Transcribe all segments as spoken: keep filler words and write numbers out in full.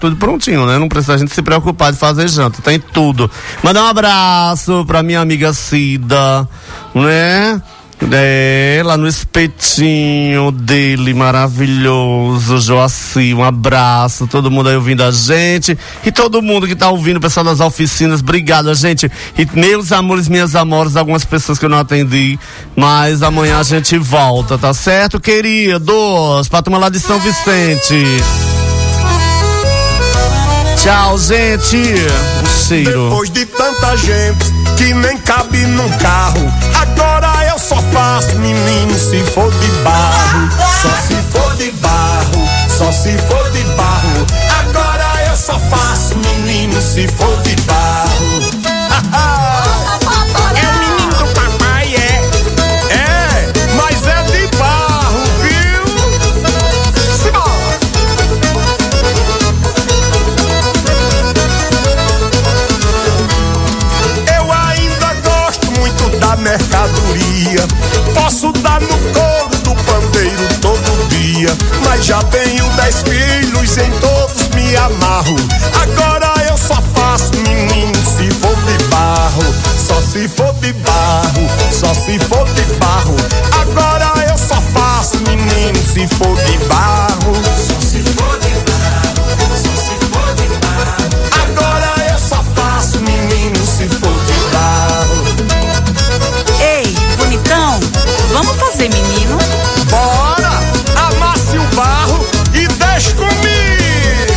tudo prontinho, né? Não precisa a gente se preocupar de fazer janta, tem tudo. Mandar um abraço pra minha amiga Cida, né? É, lá no espetinho dele, maravilhoso, Joaci, um abraço, todo mundo aí ouvindo a gente, e todo mundo que tá ouvindo, o pessoal das oficinas, obrigado, gente, e meus amores, minhas amores, algumas pessoas que eu não atendi, mas amanhã a gente volta, tá certo, queridos, pra turma lá de São Vicente. Tchau, gente, um cheiro. Depois de tanta gente que nem cabe num carro, agora eu só faço menino se for de barro. Só se for de barro, só se for de barro. Agora eu só faço menino se for de barro. É o menino do papai, é. É, mas é de barro, viu? Simbora! Da mercadoria, posso dar no couro do pandeiro todo dia, mas já tenho dez filhos, em todos me amarro. Agora eu só faço menino se for de barro, só se for de barro, só se for de barro. Agora eu só faço menino se for de barro, só se for de barro, só se for de barro. Agora eu só faço menino se for de barro. Ei, bonitão, vamos fazer menino? Bora! Amasse o barro e deixe comigo!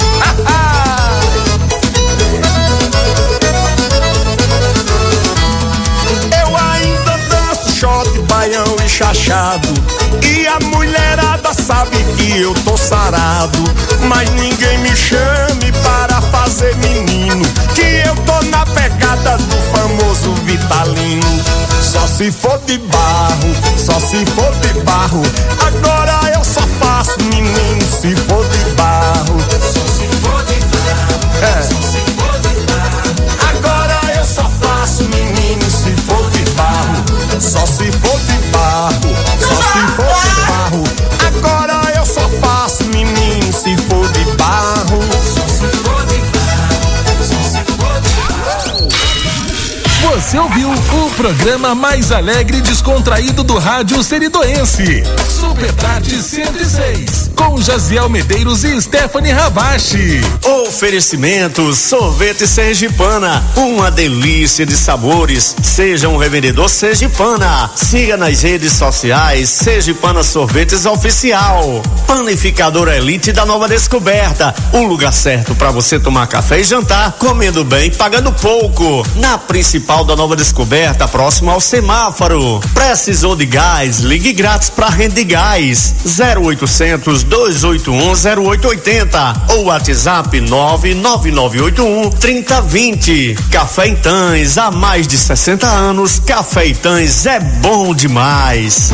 Eu ainda danço shot, baião e chachado, e a mulherada sabe que eu tô sarado, mas ninguém me chame para fazer menino, que eu tô na pegada do famoso Vitalino. Só se for de barro, só se for de barro. Agora eu só faço menino se for de barro. Só se for de barro, é. Só se for de barro. Agora eu só faço menino se for de barro. Só se for de barro, só se for de barro. Agora eu só faço menino se for de barro. Só se for de barro, só se for de barro. Você ouviu o programa mais alegre e descontraído do rádio seridoense. Super Tarde cento e seis, com Jaziel Medeiros e Stephanie Ravache. Oferecimento Sorvete Sergipana, uma delícia de sabores. Seja um revendedor Sergipana. Siga nas redes sociais Sergipana Sorvetes Oficial. Panificadora Elite da Nova Descoberta, o lugar certo para você tomar café e jantar, comendo bem, pagando pouco. Na principal da Nova Descoberta, próximo ao semáforo. Precisou de gás? Ligue grátis para Rede Gás zero oitocentos, dois oito um, zero oito oito zero ou WhatsApp nove nove nove oito um, três zero dois zero. Café Itãs, há mais de sessenta anos, Café Itãs é bom demais.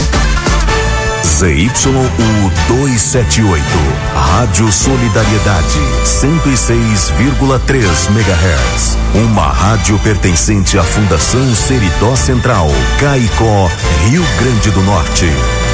Z Y U duzentos e setenta e oito, Rádio Solidariedade, cento e seis vírgula três megahertz. Uma rádio pertencente à Fundação Seridó Central, Caicó, Rio Grande do Norte.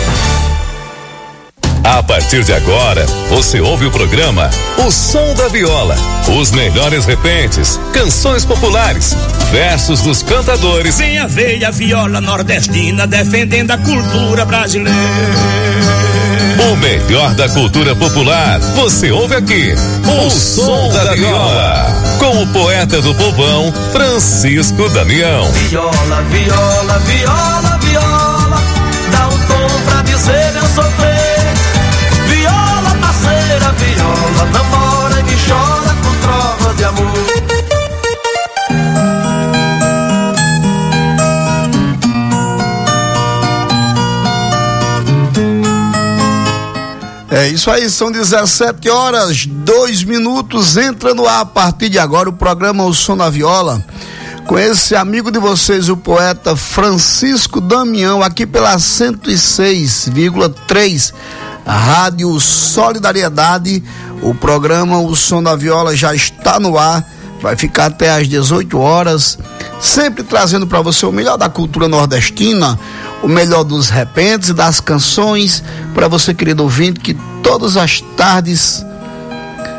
A partir de agora, você ouve o programa O Som da Viola. Os melhores repentes, canções populares, versos dos cantadores. Venha ver a viola nordestina defendendo a cultura brasileira. O melhor da cultura popular, você ouve aqui. O, o Som da, da Viola. Com o poeta do povão, Francisco Damião. Viola, viola, viola, viola, dá um tom pra dizer eu sofrer. Viola, parceira, viola, namora e me chora com trovas de amor. É isso aí, são dezessete horas, dois minutos, entra no ar a partir de agora o programa O Som da Viola, com esse amigo de vocês, o poeta Francisco Damião, aqui pela cento e seis vírgula três, Rádio Solidariedade. O programa O Som da Viola já está no ar, vai ficar até às dezoito horas, sempre trazendo para você o melhor da cultura nordestina, o melhor dos repentes e das canções, para você, querido ouvinte, que todas as tardes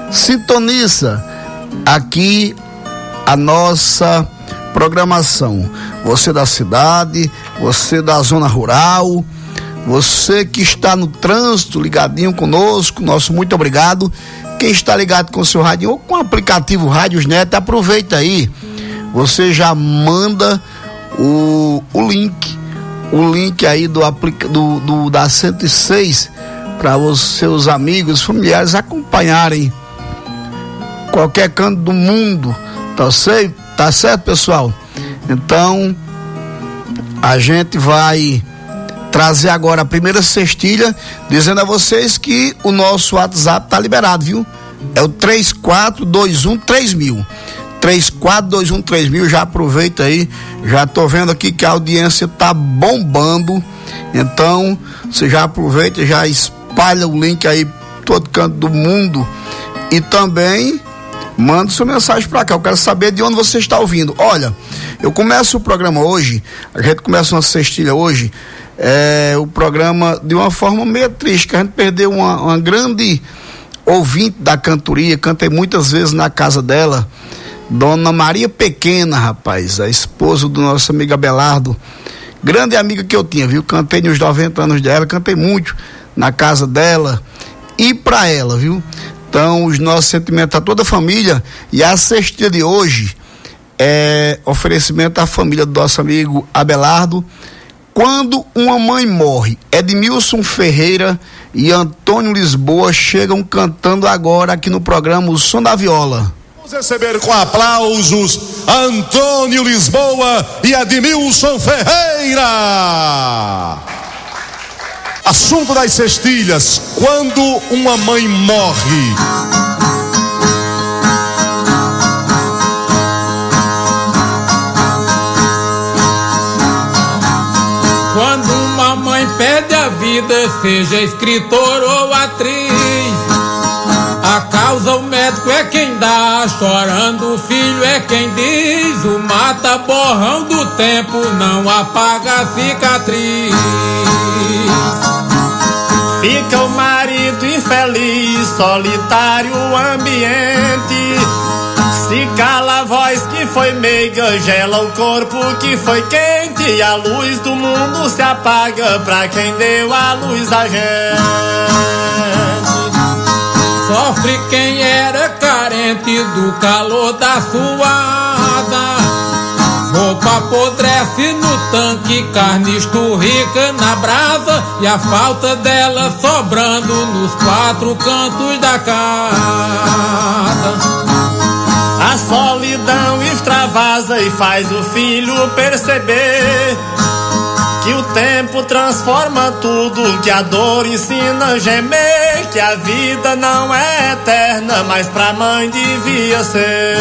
sintoniza aqui a nossa programação. Você da cidade, você da zona rural, você que está no trânsito ligadinho conosco, nosso muito obrigado. Quem está ligado com o seu rádio ou com o aplicativo Rádios Net, aproveita aí, você já manda o, o link, o link aí do, aplica, do, do da cento e seis para os seus amigos, familiares acompanharem qualquer canto do mundo, tá certo, tá certo, pessoal? Então a gente vai trazer agora a primeira cestilha, dizendo a vocês que o nosso WhatsApp tá liberado, viu? É o três quatro dois um três mil. três quatro dois um três mil, já aproveita aí, já tô vendo aqui que a audiência tá bombando, então você já aproveita, já espalha o link aí todo canto do mundo e também manda sua mensagem para cá. Eu quero saber de onde você está ouvindo. Olha, eu começo o programa hoje, a gente começa uma cestilha hoje, é, o programa de uma forma meio triste, que a gente perdeu uma, uma grande ouvinte da cantoria, cantei muitas vezes na casa dela, Dona Maria Pequena, rapaz, a esposa do nosso amigo Abelardo, grande amiga que eu tinha, viu? Cantei nos noventa anos dela, cantei muito na casa dela e pra ela, viu? Então, os nossos sentimentos a toda a família, e a cestilha de hoje é oferecimento à família do nosso amigo Abelardo. Quando uma mãe morre, Edmilson Ferreira e Antônio Lisboa chegam cantando agora aqui no programa O Som da Viola. Vamos receber com aplausos Antônio Lisboa e Edmilson Ferreira. Assunto das cestilhas: quando uma mãe morre. Quando uma mãe perde a vida, seja escritor ou atriz, a causa o médico é quem dá, chorando o filho é quem diz. O mata borrão do tempo não apaga a cicatriz. Fica o marido infeliz, solitário o ambiente. Se cala a voz que foi meiga, gela o corpo que foi quente. E a luz do mundo se apaga pra quem deu a luz a gente. Sofre quem era carente do calor da sua asa. Roupa apodrece no tanque, carne esturrica na brasa, e a falta dela sobrando nos quatro cantos da casa. A solidão extravasa e faz o filho perceber que o tempo transforma tudo, que a dor ensina a gemer, que a vida não é eterna, mas pra mãe devia ser.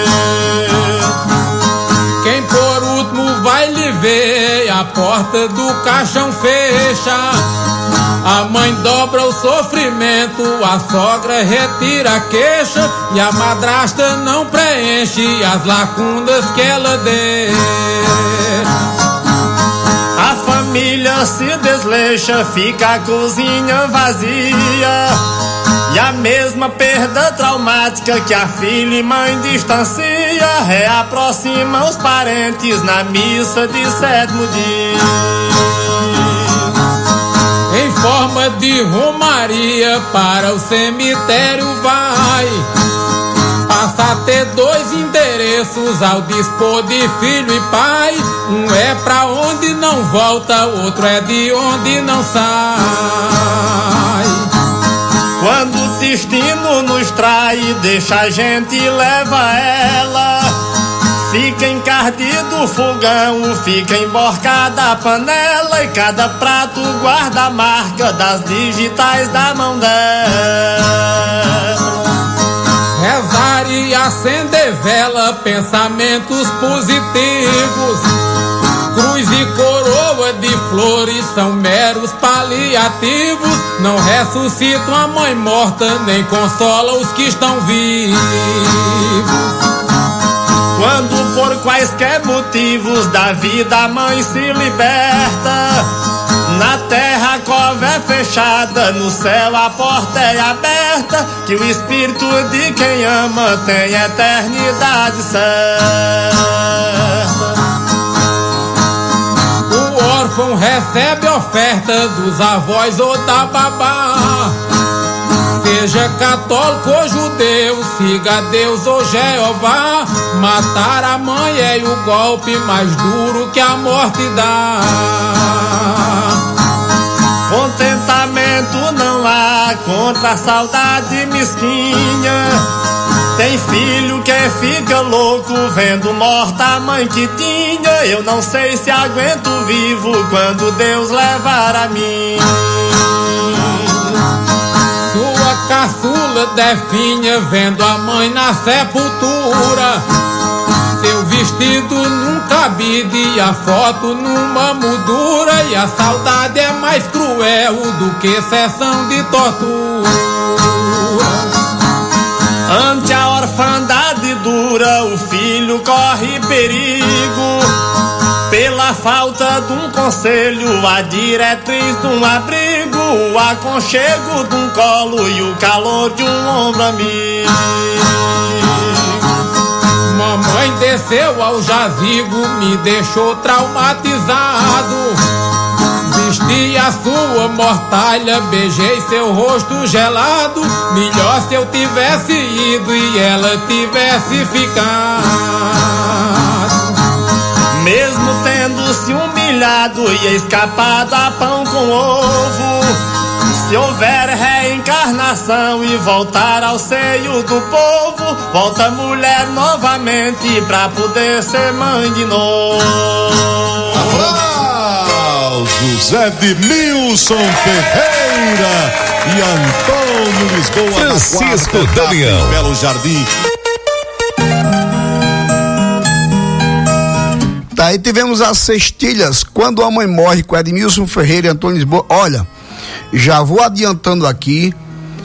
Quem por último vai lhe ver, a porta do caixão fecha. A mãe dobra o sofrimento, a sogra retira a queixa, e a madrasta não preenche as lacunas que ela deixa. A família se desleixa, fica a cozinha vazia, e a mesma perda traumática que a filha e mãe distancia reaproxima os parentes na missa de sétimo dia. Em forma de romaria para o cemitério vai, passa a ter dois endereços ao dispor de filho e pai. Um é pra onde não volta, outro é de onde não sai. Quando o destino nos trai, deixa a gente e leva ela. Fica encardido o fogão, fica emborcada a panela, e cada prato guarda a marca das digitais da mão dela. Rezar e acender vela, pensamentos positivos. Cruz e coroa de flores são meros paliativos. Não ressuscitam a mãe morta, nem consola os que estão vivos. Quando por quaisquer motivos da vida a mãe se liberta, Na terra a cova é fechada, no céu a porta é aberta, que o espírito de quem ama tem eternidade certa. O órfão recebe oferta dos avós ou da babá. Seja católico ou judeu, siga Deus ou Jeová. Matar a mãe é o golpe mais duro que a morte dá. Contentamento não há contra a saudade mesquinha. Tem filho que fica louco vendo morta a mãe que tinha. Eu não sei se aguento vivo quando Deus levar a mim. Sua caçula definha vendo a mãe na sepultura. Seu vestido num cabide e a foto numa moldura. E a saudade é mais cruel do que sessão de tortura. Ante a orfandade dura, o filho corre perigo. Pela falta de um conselho, a diretriz de um abrigo, o aconchego de um colo e o calor de um ombro amigo. Mamãe desceu ao jazigo, me deixou traumatizado. Vesti a sua mortalha, beijei seu rosto gelado. Melhor se eu tivesse ido e ela tivesse ficado. Mesmo tendo se humilhado e escapado a pão com ovo, se houver reencarnação e voltar ao seio do povo, volta mulher novamente pra poder ser mãe de novo. José Edmilson Ferreira e Antônio Lisboa, Francisco na quarta Damião, etapa, Belo Jardim. Tá, aí tivemos as cestilhas, quando a mãe morre, com Edmilson Ferreira e Antônio Lisboa. Olha, já vou adiantando aqui,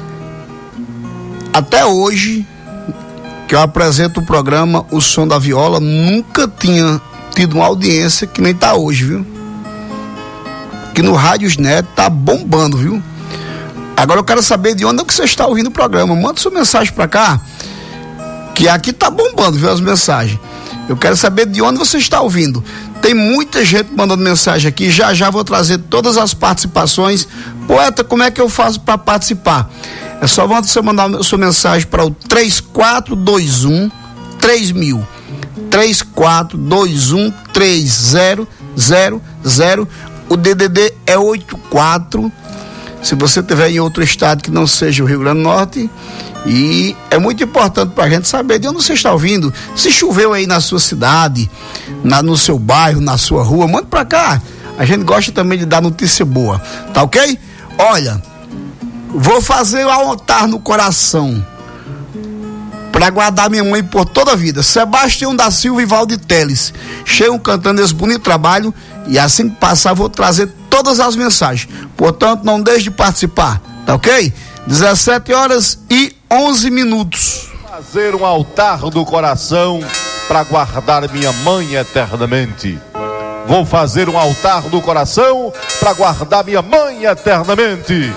até hoje que eu apresento o programa O Som da Viola, nunca tinha tido uma audiência que nem tá hoje, viu? Que no Rádios Net tá bombando, viu? Agora eu quero saber de onde é que você está ouvindo o programa. Manda sua mensagem pra cá, que aqui tá bombando, viu, as mensagens. Eu quero saber de onde você está ouvindo. Tem muita gente mandando mensagem aqui. Já já vou trazer todas as participações. Poeta, como é que eu faço para participar? É só você mandar sua mensagem para o três quatro dois um três mil. três quatro dois um três zero zero zero. O D D D é oito quatro. Se você estiver em outro estado que não seja o Rio Grande do Norte. E é muito importante para a gente saber de onde você está ouvindo. Se choveu aí na sua cidade, na, no seu bairro, na sua rua, manda para cá. A gente gosta também de dar notícia boa, tá ok? Olha, vou fazer o altar no coração para guardar minha mãe por toda a vida. Sebastião da Silva e Valdir Teles chegam cantando esse bonito trabalho. E assim que passar, vou trazer todas as mensagens. Portanto, não deixe de participar, tá ok? dezessete horas e onze minutos. Fazer um altar do coração para guardar minha mãe eternamente. Vou fazer um altar do coração para guardar minha mãe eternamente.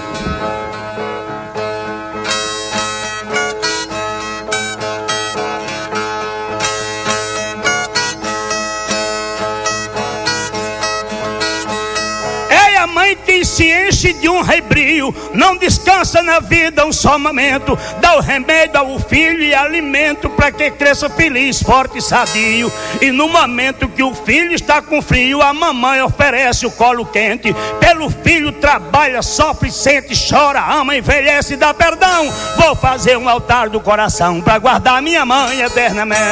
Que se enche de um rebrio, não descansa na vida um só momento, dá o remédio ao filho e alimento para que cresça feliz, forte e sadio. E no momento que o filho está com frio, a mamãe oferece o colo quente. Pelo filho trabalha, sofre, sente, chora, ama, envelhece e dá perdão. Vou fazer um altar do coração para guardar minha mãe eternamente.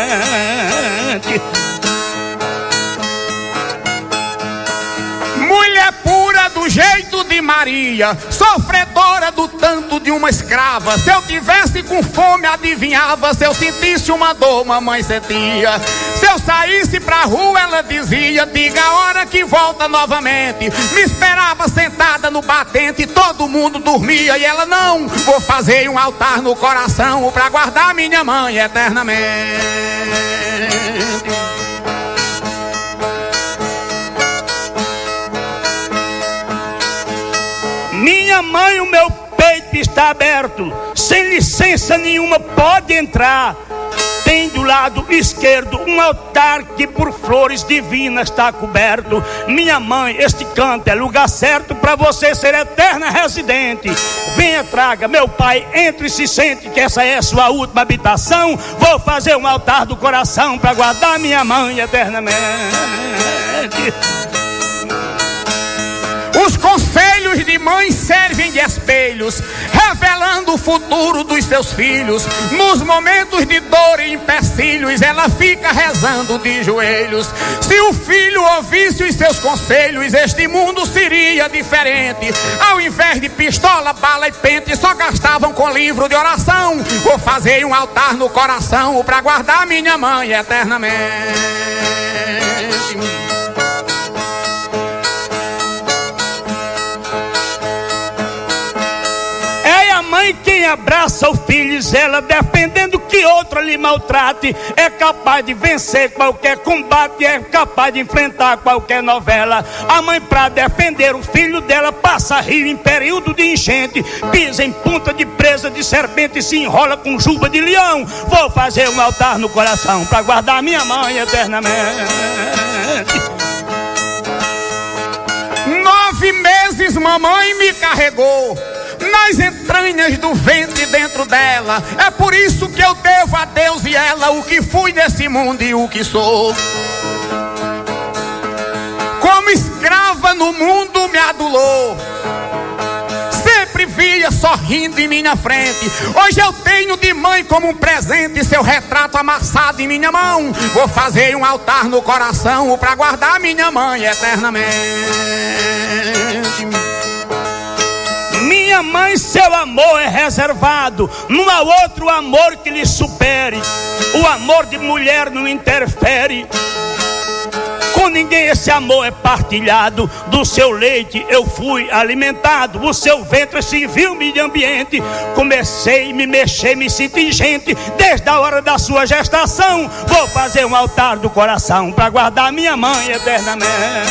Mulher pura do jeito de Maria, sofredora do tanto de uma escrava. Se eu tivesse com fome, adivinhava. Se eu sentisse uma dor, mamãe sentia. Se eu saísse pra rua, ela dizia: diga a hora que volta novamente. Me esperava sentada no batente, todo mundo dormia e ela não. Vou fazer um altar no coração pra guardar minha mãe eternamente. mãe, o meu peito está aberto, sem licença nenhuma pode entrar. Tem do lado esquerdo um altar que por flores divinas está coberto. Minha mãe, este canto é lugar certo para você ser eterna residente. Venha, traga, meu pai, entre e se sente que essa é sua última habitação. Vou fazer um altar do coração para guardar minha mãe eternamente. Os conselhos de mãe servem de espelhos, revelando o futuro dos seus filhos. Nos momentos de dor e empecilhos, ela fica rezando de joelhos. Se o filho ouvisse os seus conselhos, este mundo seria diferente. Ao invés de pistola, bala e pente, só gastavam com livro de oração. Vou fazer um altar no coração para guardar minha mãe eternamente. Mãe, quem abraça o filho e zela, defendendo que outro lhe maltrate, é capaz de vencer qualquer combate, é capaz de enfrentar qualquer novela. A mãe, pra defender o filho dela, passa rio em período de enchente, pisa em ponta de presa de serpente, se enrola com juba de leão. Vou fazer um altar no coração pra guardar minha mãe eternamente. Nove meses mamãe me carregou nas entranhas do ventre dentro dela. É por isso que eu devo a Deus e ela o que fui nesse mundo e o que sou. Como escrava no mundo me adulou, sempre via sorrindo em minha frente. Hoje eu tenho de mãe como um presente seu retrato amassado em minha mão. Vou fazer um altar no coração pra guardar minha mãe eternamente. Minha mãe, seu amor é reservado, não há outro amor que lhe supere. O amor de mulher não interfere com ninguém, esse amor é partilhado. Do seu leite eu fui alimentado, o seu ventre serviu-me de ambiente. Comecei a me mexer, me senti gente desde a hora da sua gestação. Vou fazer um altar do coração para guardar minha mãe eternamente.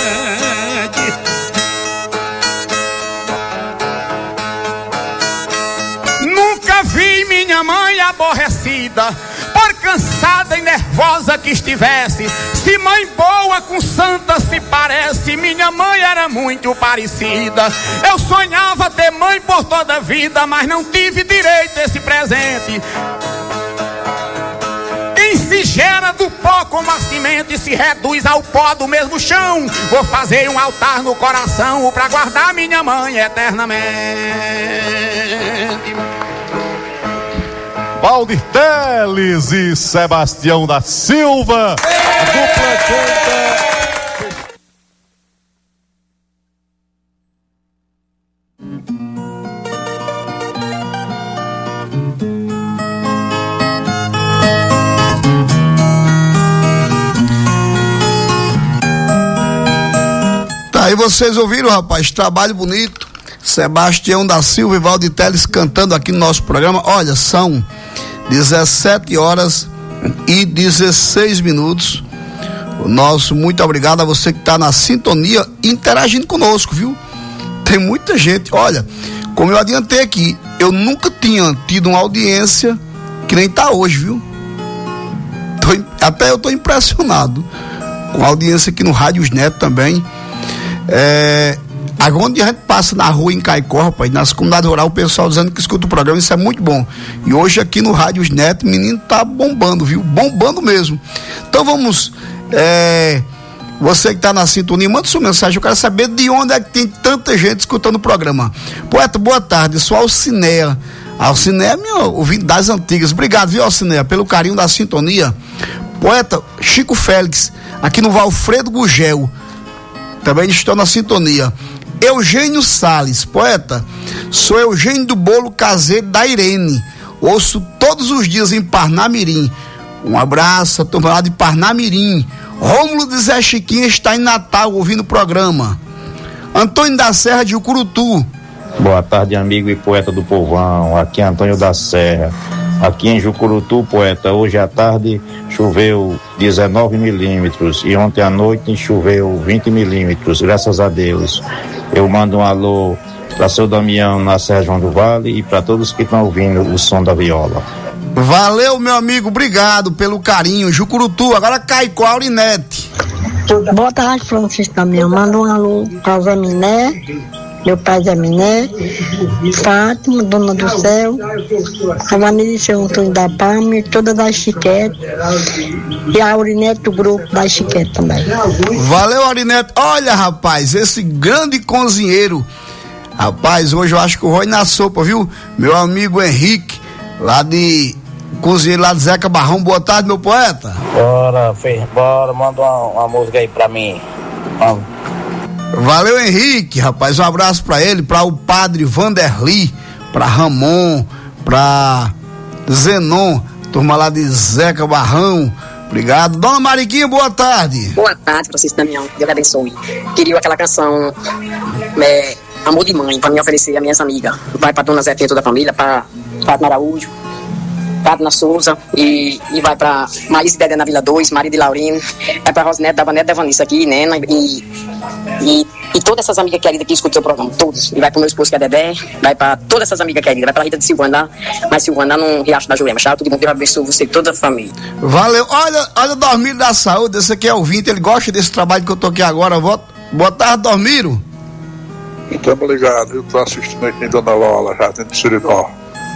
Nunca vi minha mãe aborrecida, por cansada e nervosa que estivesse. Se mãe boa com santa se parece, minha mãe era muito parecida. Eu sonhava ter mãe por toda a vida, mas não tive direito a esse presente. Quem se gera do pó como a semente se reduz ao pó do mesmo chão. Vou fazer um altar no coração pra guardar minha mãe eternamente. Valdir Teles e Sebastião da Silva, a dupla canta. Tá, aí vocês ouviram, rapaz, trabalho bonito. Sebastião da Silva e Valdir Teles cantando aqui no nosso programa. Olha, são dezessete horas e dezesseis minutos. O nosso muito obrigado a você que está na sintonia, interagindo conosco, viu? Tem muita gente. Olha, como eu adiantei aqui, eu nunca tinha tido uma audiência que nem está hoje, viu? Tô, até eu estou impressionado com a audiência aqui no Rádios Neto também. É... Agora, onde a gente passa na rua em Caicó, rapaz, nas comunidades rurais, o pessoal dizendo que escuta o programa, isso é muito bom. E hoje aqui no Rádios Neto, o menino tá bombando, viu? Bombando mesmo. Então vamos, é, você que tá na sintonia, manda sua mensagem, eu quero saber de onde é que tem tanta gente escutando o programa. Poeta, boa tarde, sou Alcinéia. Alcinéia é minha ouvinte das antigas. Obrigado, viu, Alcinéia, pelo carinho da sintonia. Poeta, Chico Félix, aqui no Valfredo Gugel, também estou na sintonia. Eugênio Salles, poeta, sou Eugênio do Bolo Caseiro da Irene, ouço todos os dias em Parnamirim. Um abraço a turma lá de Parnamirim. Rômulo de Zé Chiquinha está em Natal ouvindo o programa. Antônio da Serra de Ucurutu. Boa tarde, amigo e poeta do povão, aqui é Antônio da Serra. Aqui em Jucurutu, poeta, hoje à tarde choveu dezenove milímetros e ontem à noite choveu vinte milímetros, graças a Deus. Eu mando um alô para seu Damião na Serra João do Vale e para todos que estão ouvindo o som da viola. Valeu, meu amigo, obrigado pelo carinho. Jucurutu, agora cai com a Aurinete. Boa tarde, Francisco Damião. Manda um alô para Zé Miné, meu pai Zé Miné, Fátima, Dona do Céu, a Vanessa Seu Antônio da Palma e toda da Chiquete, e a Aurinete do grupo da Chiquete também. Valeu, Aurinete. Olha, rapaz, esse grande cozinheiro, rapaz, hoje eu acho que o Roi na sopa, viu? Meu amigo Henrique, lá de cozinheiro lá de Zeca Barrão. Boa tarde, meu poeta. Bora, filho, bora, manda uma, uma música aí pra mim. Vamos. Valeu, Henrique, rapaz, um abraço pra ele, pra o padre Vanderli, pra Ramon, pra Zenon, turma lá de Zeca Barrão. Obrigado. Dona Mariquinha, boa tarde. Boa tarde, Francisco Damião, Deus abençoe. Queria aquela canção é, Amor de Mãe, pra me oferecer a minhas amigas. Vai pra Dona Zefinha, toda a família, pra Fátima Araújo, Fátima Souza, e, e vai pra Maísa e Dedé na Vila dois, Maria de Laurino, vai pra Rosinete, da Vanessa, da Vanessa aqui, né, e, e, e todas essas amigas queridas que escutam o programa, todos, e vai pro meu esposo que é Dedé, vai pra todas essas amigas queridas, vai pra Rita de Silvana, mas Silvana no Riacho da Jurema, tchau, tudo bom, Deus abençoe você e toda a família. Valeu, olha, olha o Dormiro da Saúde, esse aqui é ouvinte, ele gosta desse trabalho que eu tô aqui agora. Boa tarde, Dormiro. Estamos ligados, eu tô assistindo aqui em Dona Lola, já dentro do Seridó.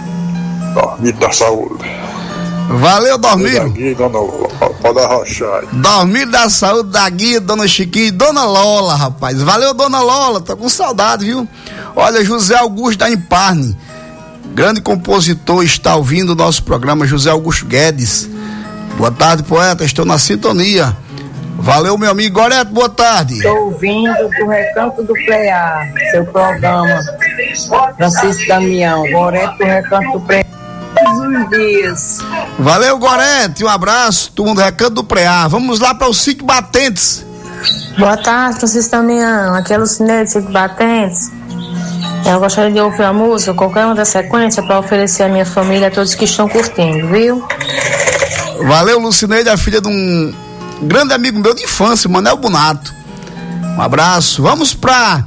Dormiro da Saúde. Valeu, Dormiro. Guia, Dona Lola, pode arrochar. Dormiro da Saúde, da Guia, Dona Chiquinha e Dona Lola, rapaz. Valeu, Dona Lola, tô com saudade, viu? Olha, José Augusto da Imparne, grande compositor, está ouvindo o nosso programa, José Augusto Guedes. Boa tarde, poeta, estou na sintonia. Valeu, meu amigo Goreto, boa tarde. Estou ouvindo do Recanto do Preá, seu programa. Francisco Damião, Goreto do Recanto do Preá. Todos os dias. Valeu, Gorete, um abraço, turma do Recanto do Preá. Vamos lá para o Sítio Batentes. Boa tarde, Francisco Damião, aqui é Lucineide, Sítio Batentes. Eu gostaria de ouvir a música, qualquer uma da sequência, para oferecer à minha família, a todos que estão curtindo, viu? Valeu, Lucineide, a filha de um grande amigo meu de infância, Manel Bonato. Um abraço. Vamos para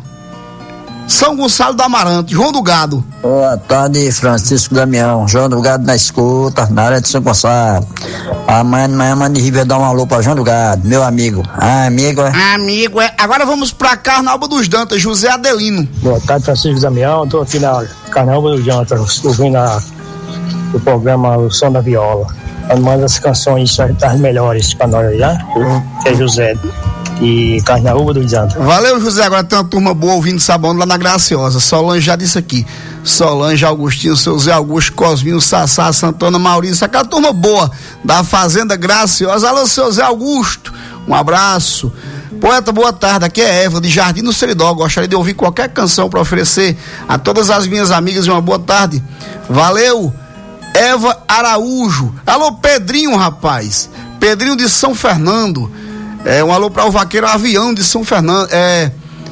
São Gonçalo do Amarante, João do Gado. Boa tarde, Francisco Damião, João do Gado na escuta, na área de São Gonçalo. Amanhã de manhã, manda de Ribeirão dar um alô pra João do Gado, meu amigo. Ah, amigo é? Amigo é. Agora vamos pra Carnaúba dos Dantas, José Adelino. Boa tarde, Francisco Damião, tô aqui na Carnaúba dos Dantas, ouvindo a, o programa O Som da Viola. Manda as canções das melhores pra nós, já? Que é José e Carnaúba dos Dantas. Valeu, José. Agora tem uma turma boa ouvindo Sabão lá na Graciosa. Solange já disse aqui. Solange, Augustinho, seu Zé Augusto, Cosminho, Sassá, Santana, Maurício, aquela turma boa da Fazenda Graciosa. Alô, seu Zé Augusto, um abraço. Poeta, boa tarde, aqui é Eva, de Jardim do Seridó. Gostaria de ouvir qualquer canção para oferecer a todas as minhas amigas uma boa tarde. Valeu, Eva Araújo. Alô, Pedrinho, rapaz. Pedrinho de São Fernando. É, um alô para o vaqueiro Avião de São Fernando. É,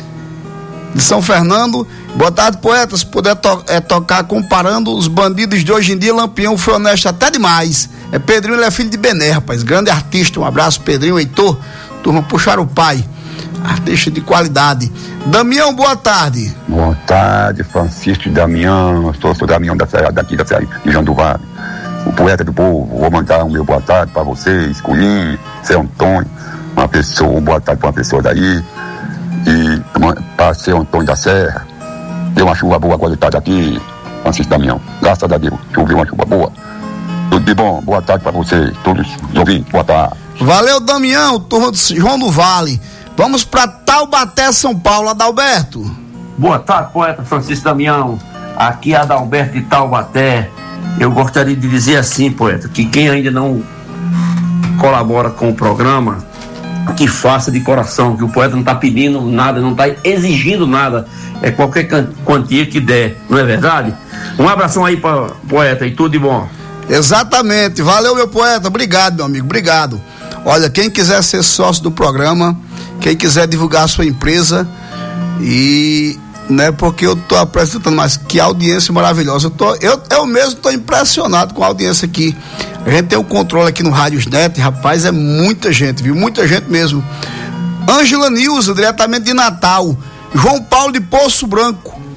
de São Fernando. Boa tarde, poeta. Se puder to- é, tocar comparando os bandidos de hoje em dia, Lampião foi honesto até demais. É Pedrinho, ele é filho de Bené, rapaz. Grande artista. Um abraço, Pedrinho, Heitor. Turma, puxar o pai. Artista de qualidade. Damião, boa tarde. Boa tarde, Francisco Damião. Eu sou, sou Damião da Serra, daqui da Serra de João do Vale. O poeta do povo. Vou mandar um meu boa tarde para vocês, Cunhinho, Seu Antônio. Uma pessoa, um boa tarde para uma pessoa daí. E para Seu Antônio da Serra. Deu uma chuva boa agora de tarde aqui, Francisco Damião. Graças a Deus, choveu uma chuva boa. Tudo de bom, boa tarde para vocês, todos ouvintes, boa tarde. Valeu, Damião, turma do João do Vale. Vamos para Taubaté, São Paulo, Adalberto. Boa tarde, poeta Francisco Damião. Aqui é Adalberto de Taubaté. Eu gostaria de dizer assim, poeta, que quem ainda não colabora com o programa, que faça de coração, que o poeta não está pedindo nada, não está exigindo nada, é qualquer quantia que der, não é verdade? Um abração aí para poeta e tudo de bom. Exatamente, valeu, meu poeta, obrigado, meu amigo, obrigado. Olha, quem quiser ser sócio do programa, quem quiser divulgar a sua empresa, e não é porque eu tô apresentando, mas que audiência maravilhosa. Eu, tô, eu, eu mesmo tô impressionado com a audiência aqui. A gente tem o um controle aqui no Rádios Net, rapaz, é muita gente, viu? Muita gente mesmo. Ângela Nilza, diretamente de Natal. João Paulo de Poço Branco.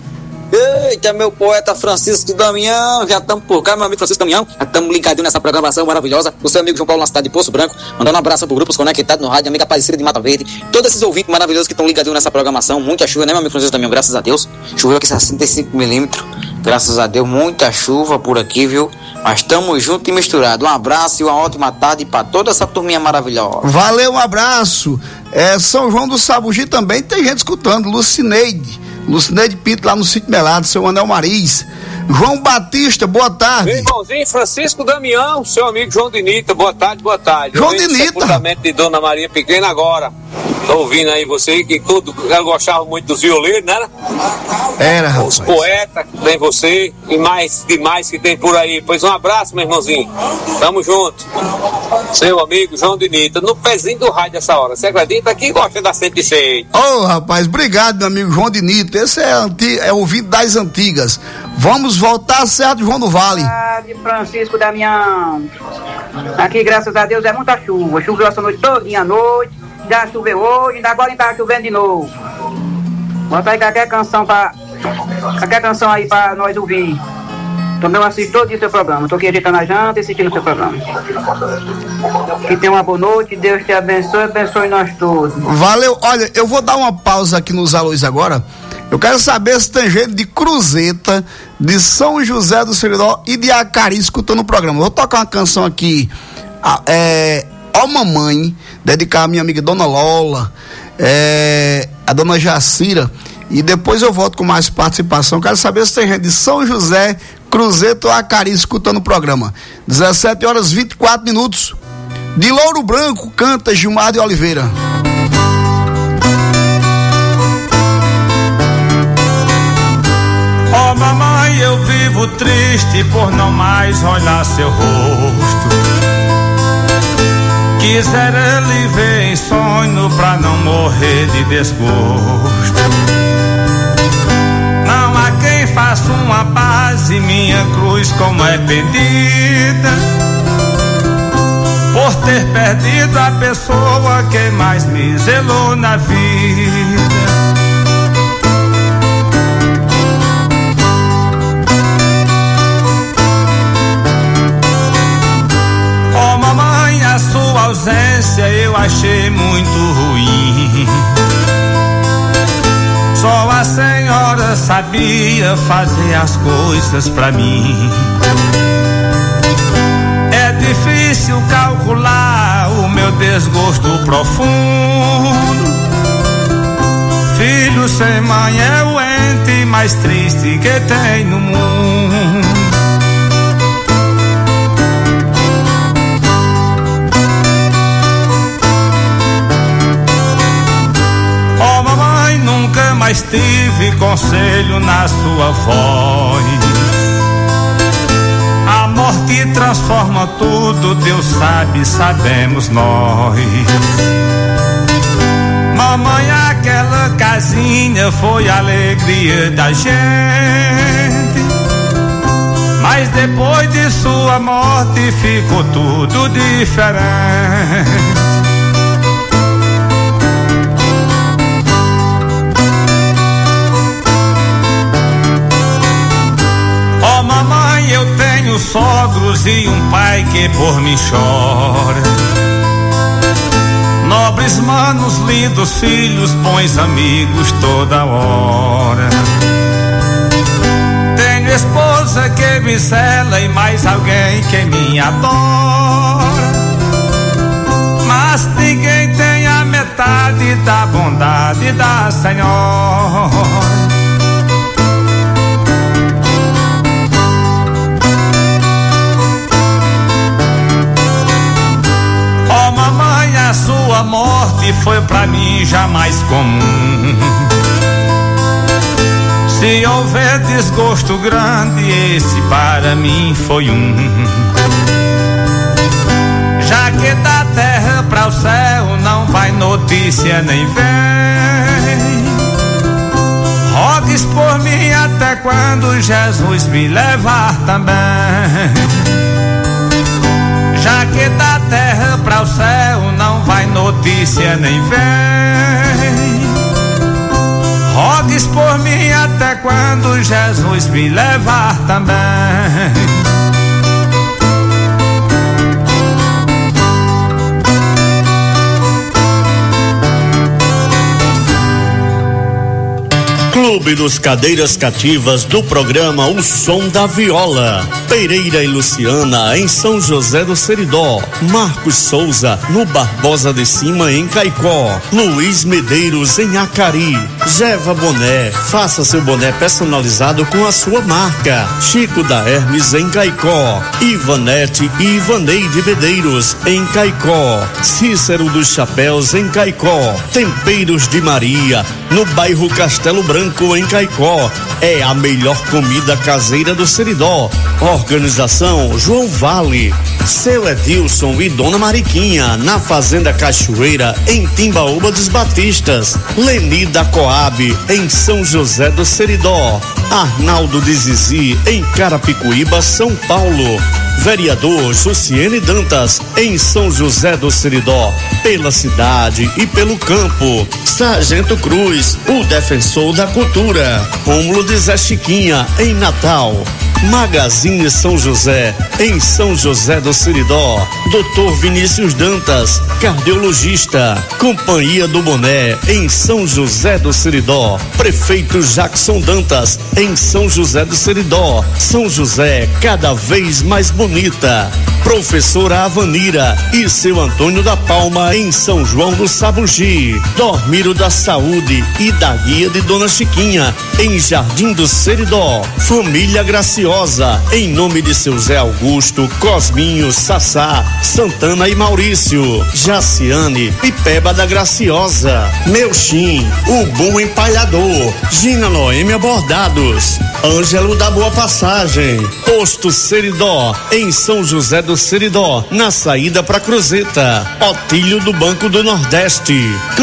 Eita, meu poeta Francisco Damião, já estamos por cá, meu amigo Francisco Damião, já estamos ligadinhos nessa programação maravilhosa, o seu amigo João Paulo na cidade de Poço Branco, mandando um abraço pro Grupos Conectados no Rádio, amiga Aparecida de Mata Verde, todos esses ouvintes maravilhosos que estão ligadinhos nessa programação, muita chuva, né, meu amigo Francisco Damião, graças a Deus, choveu aqui sessenta e cinco milímetros, graças a Deus, muita chuva por aqui, viu, mas estamos juntos e misturados, um abraço e uma ótima tarde para toda essa turminha maravilhosa. Valeu, um abraço. É, São João do Sabugi também tem gente escutando, Lucineide, Lucineide Pinto lá no Sítio Melado, seu Anel Mariz. João Batista, boa tarde. Meu irmãozinho Francisco Damião, seu amigo João Dinita, boa tarde, boa tarde. João Dinita. De Dona Maria Pequena agora. Tô ouvindo aí você, que tudo, eu gostava muito dos violeiros, né? Era, rapaz. Os poetas, tem você, e mais demais que tem por aí. Pois um abraço, meu irmãozinho. Tamo junto. Seu amigo João Dinita, no pezinho do rádio essa hora. Você acredita que gosta da cento e seis? Ô, oh, rapaz, obrigado, meu amigo João Dinita. Esse é, anti, é ouvinte das antigas. Vamos voltar certo, João do Vale. De Francisco Damião. Aqui, graças a Deus, é muita chuva. Choveu essa noite todinha à noite. Já choveu hoje, ainda agora ainda tá chovendo de novo. Bota aí qualquer canção pra. Qualquer canção aí pra nós ouvir. Também eu assisto todo dia seu programa. Tô aqui ajeitando a janta e assistindo seu programa. Que tenha uma boa noite, Deus te abençoe, abençoe nós todos. Valeu, olha, eu vou dar uma pausa aqui nos alôs agora. Eu quero saber se tem gente de Cruzeta, de São José do Seridó e de Acari escutando o programa. Vou tocar uma canção aqui, é, Ó Mamãe, dedicar a minha amiga Dona Lola, é, a Dona Jacira, e depois eu volto com mais participação. Quero saber se tem gente de São José, Cruzeta ou Acari escutando o programa. dezessete horas e vinte e quatro minutos. De Louro Branco canta Gilmar de Oliveira. Ó oh, mamãe, eu vivo triste por não mais olhar seu rosto. Quisera lhe ver em sonho pra não morrer de desgosto. Não há quem faça uma base, minha cruz como é pendida, por ter perdido a pessoa que mais me zelou na vida. Oh mamãe, a sua ausência eu achei muito ruim. Só a senhora sabia fazer as coisas pra mim. É difícil calcular o meu desgosto profundo. Filho sem mãe é o ente mais triste que tem no mundo. Oh mamãe, nunca mais tive conselho na sua voz. A morte transforma tudo, Deus sabe, sabemos nós. Mamãe, aquela casinha foi a alegria da gente, mas depois de sua morte ficou tudo diferente. Oh mamãe, eu tenho sogros e um pai que por mim chora. Nobres manos, lindos filhos, bons amigos toda hora. Tenho esposa que me cela e mais alguém que me adora, mas ninguém tem a metade da bondade da Senhora. Oh mamãe, a sua morte foi pra mim jamais comum. Se houver desgosto grande, esse para mim foi um. Já que da terra pra o céu não vai notícia nem vem, rogues por mim até quando Jesus me levar também. Já que da terra pra o céu não vai notícia nem vem, rogues por mim até quando Jesus me levar também. Clube dos Cadeiras Cativas do programa O Som da Viola. Pereira e Luciana em São José do Seridó. Marcos Souza no Barbosa de Cima em Caicó. Luiz Medeiros em Acari. Jeva Boné, faça seu boné personalizado com a sua marca. Chico da Hermes em Caicó. Ivanete e Ivaneide Medeiros em Caicó. Cícero dos Chapéus em Caicó. Temperos de Maria no bairro Castelo Branco em Caicó. É a melhor comida caseira do Seridó. Organização João Vale. Seu Edilson e Dona Mariquinha na Fazenda Cachoeira em Timbaúba dos Batistas. Leni da Coab em São José do Seridó. Arnaldo de Zizi em Carapicuíba, São Paulo. Vereador Jussiene Dantas em São José do Seridó, pela cidade e pelo campo. Sargento Cruz, o defensor da cultura. Rômulo de Zé Chiquinha em Natal. Magazine São José em São José do Seridó. Doutor Vinícius Dantas, cardiologista. Companhia do Boné em São José do Seridó. Prefeito Jackson Dantas em São José do Seridó. São José cada vez mais bonita. Professora Avanira e seu Antônio da Palma em São João do Sabugi. Dormiro da Saúde e da Guia de Dona Chiquinha em Jardim do Seridó. Família Graciosa em nome de seu Zé Augusto, Cosminho, Sassá, Santana e Maurício. Jaciane e Peba da Graciosa. Melchim, o bom empalhador. Gina Noêmia Bordados. Ângelo da Boa Passagem. Posto Seridó em São José do Seridó, na saída para Cruzeta. Otílio do Banco do Nordeste.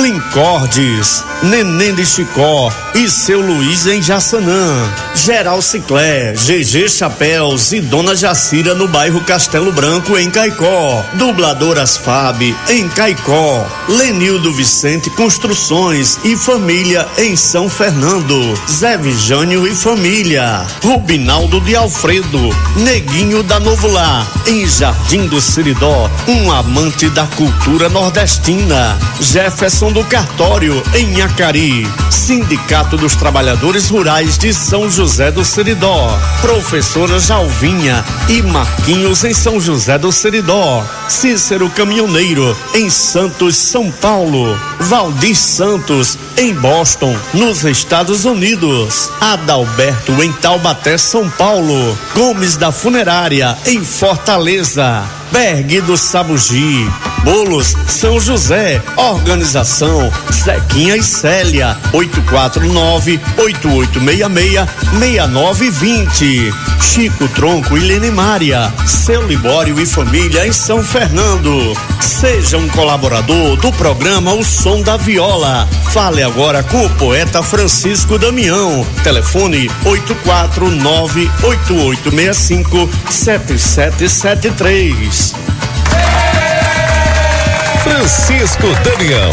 Clincordes, Neném de Chicó e seu Luiz em Jaçanã. Geral Ciclé, G G Chapéus e Dona Jacira no bairro Castelo Branco em Caicó. Dubladoras Fab em Caicó. Lenildo Vicente Construções e Família em São Fernando. Zé Vigânio e Família. Rubinaldo de Alfredo, Neguinho da Novo Lar em Jardim do Seridó, um amante da cultura nordestina. Jefferson do Cartório em Acari. Sindicato dos Trabalhadores Rurais de São José do Seridó. Professora Jalvinha e Marquinhos em São José do Seridó. Cícero Caminhoneiro em Santos, São Paulo. Valdir Santos em Boston, nos Estados Unidos. Adalberto em Taubaté, São Paulo. Gomes da Funerária em Fortaleza. Bergue do Sabugi. Bolos São José. Organização Zequinha e Célia. oito quatro nove, oito oito seis seis, seis nove dois zero. Chico Tronco e Lenemária. Seu Libório e Família em São Fernando. Seja um colaborador do programa O Som da Viola. Fale agora com o poeta Francisco Damião. Telefone oito quatro nove, oito oito seis cinco, sete sete sete três. Francisco Damião.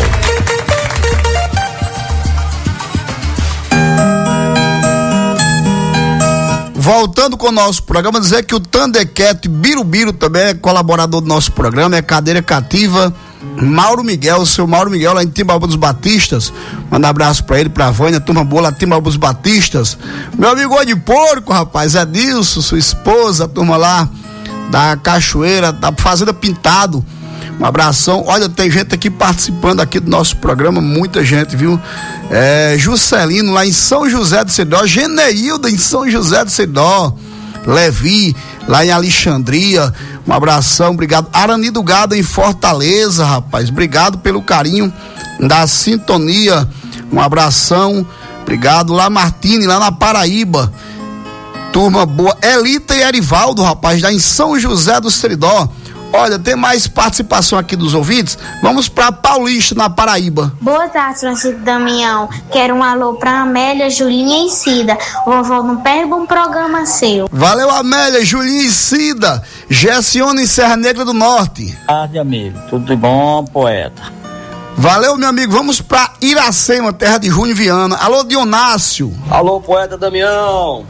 Voltando com o nosso programa, dizer que o Tandequete Birubiru também é colaborador do nosso programa, é cadeira cativa. Mauro Miguel, seu Mauro Miguel lá em Timbaúba dos Batistas. Manda um abraço pra ele, pra Vânia, turma boa lá, Timbaúba dos Batistas. Meu amigo Olho de Porco, rapaz, Edilson, sua esposa, a turma lá da Cachoeira, da Fazenda Pintado. Um abração. Olha, tem gente aqui participando aqui do nosso programa, muita gente, viu? É, Juscelino lá em São José do Seridó, Geneilda em São José do Seridó, Levi lá em Alexandria, um abração, obrigado. Arani do Gado em Fortaleza, rapaz, obrigado pelo carinho da sintonia, um abração, obrigado. Lamartine lá na Paraíba, turma boa. Elita e Erivaldo, rapaz, lá em São José do Seridó. Olha, tem mais participação aqui dos ouvintes. Vamos para Paulista, na Paraíba. Boa tarde, Francisco Damião. Quero um alô para Amélia, Julinha e Cida. Vovó, não perde um programa seu. Valeu, Amélia, Julinha e Cida. Gessione em Serra Negra do Norte. Boa tarde, amigo. Tudo bom, poeta? Valeu, meu amigo. Vamos pra Iracema, terra de Júnior Viana. Alô, Dionácio. Alô, poeta Damião.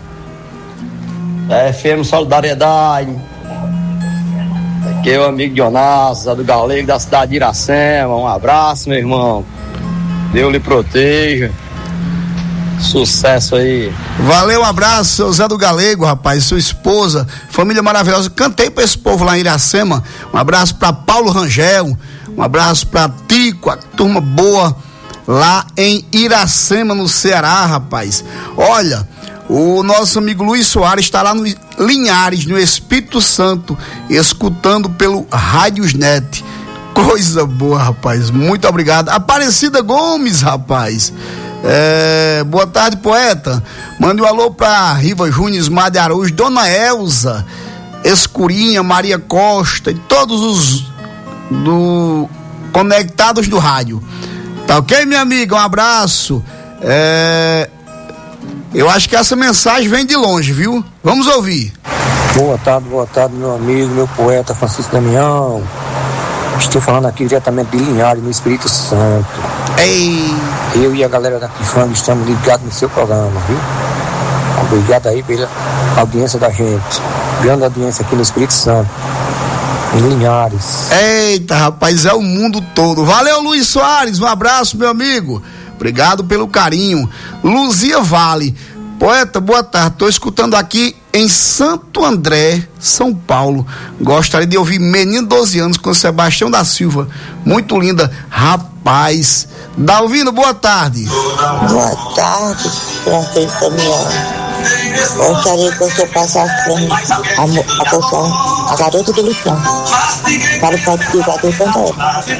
F M Solidariedade. Aqui é o amigo Dionácio, do Galego, da cidade de Iracema. Um abraço, meu irmão. Deus lhe proteja. Sucesso aí. Valeu, um abraço, seu Zé do Galego, rapaz, sua esposa, família maravilhosa. Cantei pra esse povo lá em Iracema. Um abraço pra Paulo Rangel. Um abraço pra Tico, a turma boa lá em Iracema, no Ceará, rapaz. Olha, o nosso amigo Luiz Soares está lá no Linhares, no Espírito Santo, escutando pelo Rádios Net. Coisa boa, rapaz. Muito obrigado. Aparecida Gomes, rapaz. É, boa tarde, poeta. Mande um alô pra Riva Júnior, Ismar de Araújo, Dona Elza, Escurinha, Maria Costa e todos os do conectados do rádio. Tá ok, minha amiga? Um abraço. É, eu acho que essa mensagem vem de longe, viu? Vamos ouvir. Boa tarde, boa tarde, meu amigo, meu poeta Francisco Damião. Estou falando aqui diretamente de Linhares, no Espírito Santo. Ei. Eu e a galera da Pifang estamos ligados no seu programa, viu? Obrigado aí pela audiência da gente. Grande audiência aqui no Espírito Santo, em Linhares. Eita, rapaz, é o mundo todo. Valeu, Luiz Soares, um abraço, meu amigo. Obrigado pelo carinho. Luzia Vale. Poeta, boa tarde. Estou escutando aqui em Santo André, São Paulo. Gostaria de ouvir Menino doze anos com Sebastião da Silva. Muito linda. Rapaz. Dalvino, boa tarde. Boa tarde, Francisco Damião. Gostaria que você passasse para mim a, a canção A Garota do Lixão, para participar do Santo.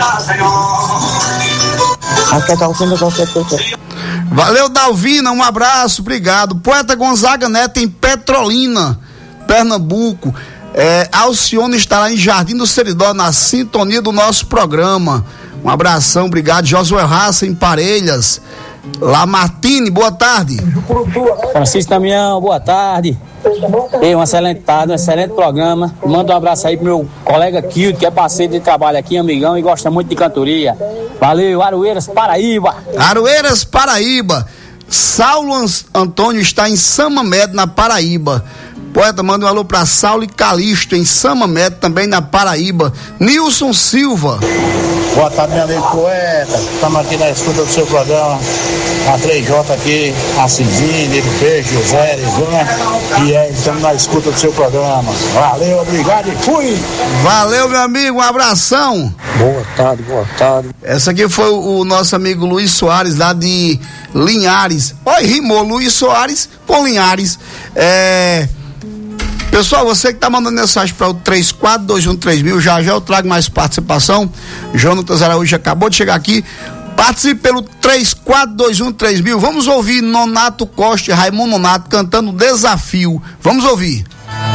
Aqui é Dalvino, você escuta. Valeu, Dalvina, um abraço, obrigado. Poeta Gonzaga Neto em Petrolina, Pernambuco. É, Alcione estará em Jardim do Seridó, na sintonia do nosso programa. Um abração, obrigado. Josué Raça em Parelhas. Lamartine, boa tarde. Francisco Damião, boa tarde. E um excelente tarde, um excelente programa. Manda um abraço aí pro meu colega Kilton, que é parceiro de trabalho aqui, amigão, e gosta muito de cantoria. Valeu, Aroeiras, Paraíba. Aroeiras, Paraíba. Saulo Antônio está em Samamed, na Paraíba. Poeta, manda um alô pra Saulo e Calixto em Samamed, também na Paraíba. Nilson Silva. Boa tarde, meu amigo poeta. Estamos aqui na escuta do seu programa. A três J aqui, a Cidinha, Nego Peixe, José, Zé. E é, estamos na escuta do seu programa. Valeu, obrigado e fui! Valeu, meu amigo, um abração. Boa tarde, boa tarde. Essa aqui foi o, o nosso amigo Luiz Soares, lá de Linhares. Olha, rimou Luiz Soares com Linhares. É... Pessoal, você que tá mandando mensagem para o três quatro dois um três mil, já já eu trago mais participação. Jonatas Araújo acabou de chegar aqui. Participe pelo três quatro dois um três mil. Vamos ouvir Nonato Costa e Raimundo Nonato cantando Desafio. Vamos ouvir.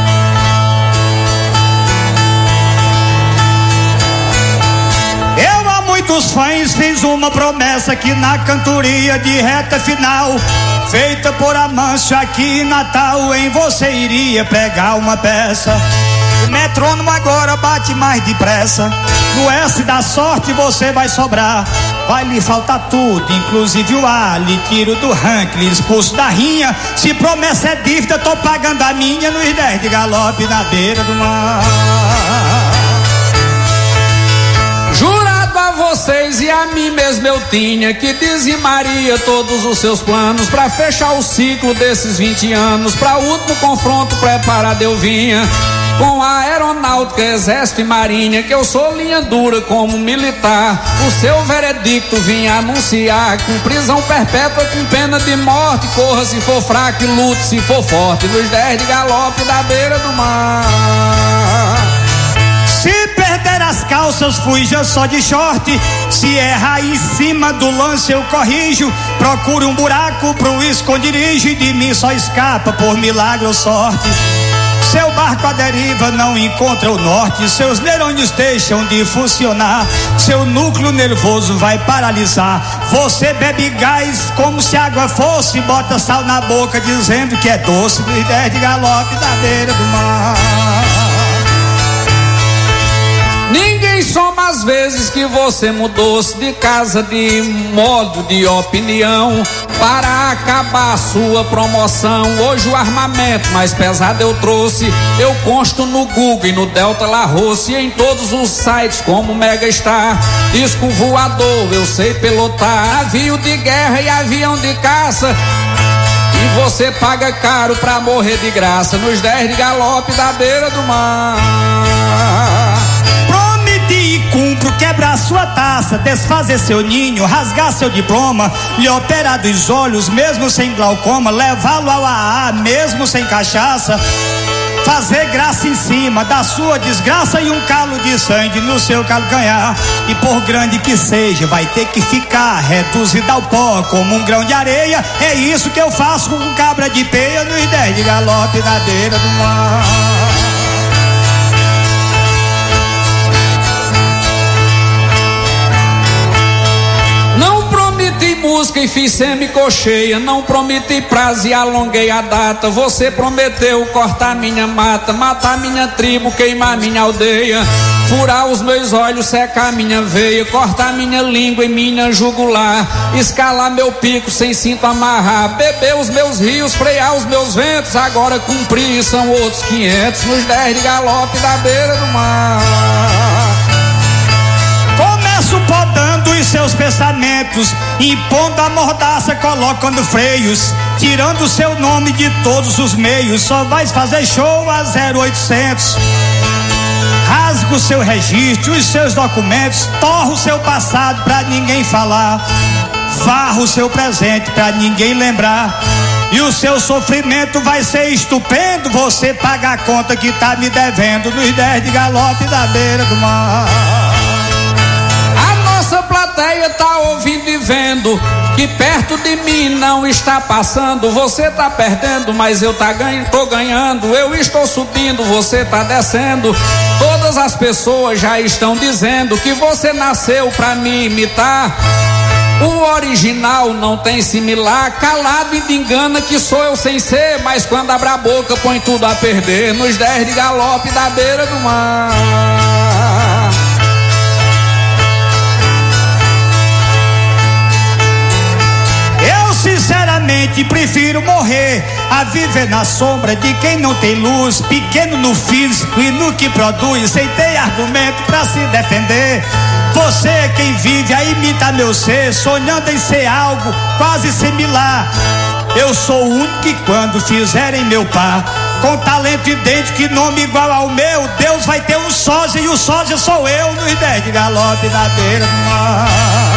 Eu a muitos fãs fiz uma promessa que na cantoria de reta final, feita por Amâncio aqui em Natal, em você iria pegar uma peça. O metrônomo agora bate mais depressa. No S da sorte você vai sobrar. Vai lhe faltar tudo, inclusive o ar. Lhe tiro do ranking, expulso da rinha. Se promessa é dívida, tô pagando a minha. Nos dez de galope na beira do mar. Jurado a vocês e a mim mesmo eu tinha que dizimaria todos os seus planos pra fechar o ciclo desses vinte anos. Pra último confronto preparado eu vinha com a aeronáutica, exército e marinha, que eu sou linha dura como militar. O seu veredicto vinha anunciar com prisão perpétua com pena de morte. Corra se for fraco e lute se for forte, nos dez de galope da beira do mar. Se perder as calças, fuja só de short. Se errar em cima do lance, eu corrijo. Procure um buraco pro esconderijo, e de mim só escapa por milagre ou sorte. Seu barco à deriva não encontra o norte. Seus neurônios deixam de funcionar. Seu núcleo nervoso vai paralisar. Você bebe gás como se água fosse. Bota sal na boca dizendo que é doce. Dos dez de galope da beira do mar. Ninguém soma as vezes que você mudou-se de casa, de modo, de opinião, para acabar a sua promoção. Hoje o armamento mais pesado eu trouxe. Eu consto no Google e no Delta La Roça, e em todos os sites como Mega Star. Disco voador, eu sei pilotar, avião de guerra e avião de caça. E você paga caro pra morrer de graça nos dez de galope da beira do mar. E cumpro quebrar sua taça, desfazer seu ninho, rasgar seu diploma, lhe operar dos olhos mesmo sem glaucoma, levá-lo ao A A mesmo sem cachaça, fazer graça em cima da sua desgraça e um calo de sangue no seu calcanhar. E por grande que seja, vai ter que ficar reduzido ao pó como um grão de areia. É isso que eu faço com cabra de peia nos dez de galope na beira do mar. Música e fiz semicocheia, não prometi prazo e alonguei a data. Você prometeu cortar minha mata, matar minha tribo, queimar minha aldeia, furar os meus olhos, secar minha veia, cortar minha língua e minha jugular, escalar meu pico sem cinto amarrar, beber os meus rios, frear os meus ventos. Agora cumprir são outros quinhentos nos dez de galope da beira do mar. Começo podando os seus pensamentos, impondo a mordaça, colocando freios, tirando o seu nome de todos os meios. Só vais fazer show a zero oitocentos. Rasga o seu registro, os seus documentos, torra o seu passado pra ninguém falar, varra o seu presente pra ninguém lembrar. E o seu sofrimento vai ser estupendo, você paga a conta que tá me devendo nos dez de galope da beira do mar. Nossa plateia tá ouvindo e vendo que perto de mim não está passando. Você tá perdendo, mas eu tá ganho, tô ganhando. Eu estou subindo, você tá descendo. Todas as pessoas já estão dizendo que você nasceu pra me imitar. O original não tem similar. Calado e de engana que sou eu sem ser, mas quando abre a boca põe tudo a perder nos dez de galope da beira do mar. Sinceramente prefiro morrer a viver na sombra de quem não tem luz, pequeno no físico e no que produz, sem ter argumento pra se defender. Você é quem vive a imitar meu ser, sonhando em ser algo quase similar. Eu sou o único que quando fizerem meu par, com talento idêntico e nome igual ao meu, Deus vai ter um sósia e o sósia sou eu nos dez de galope da beira do mar.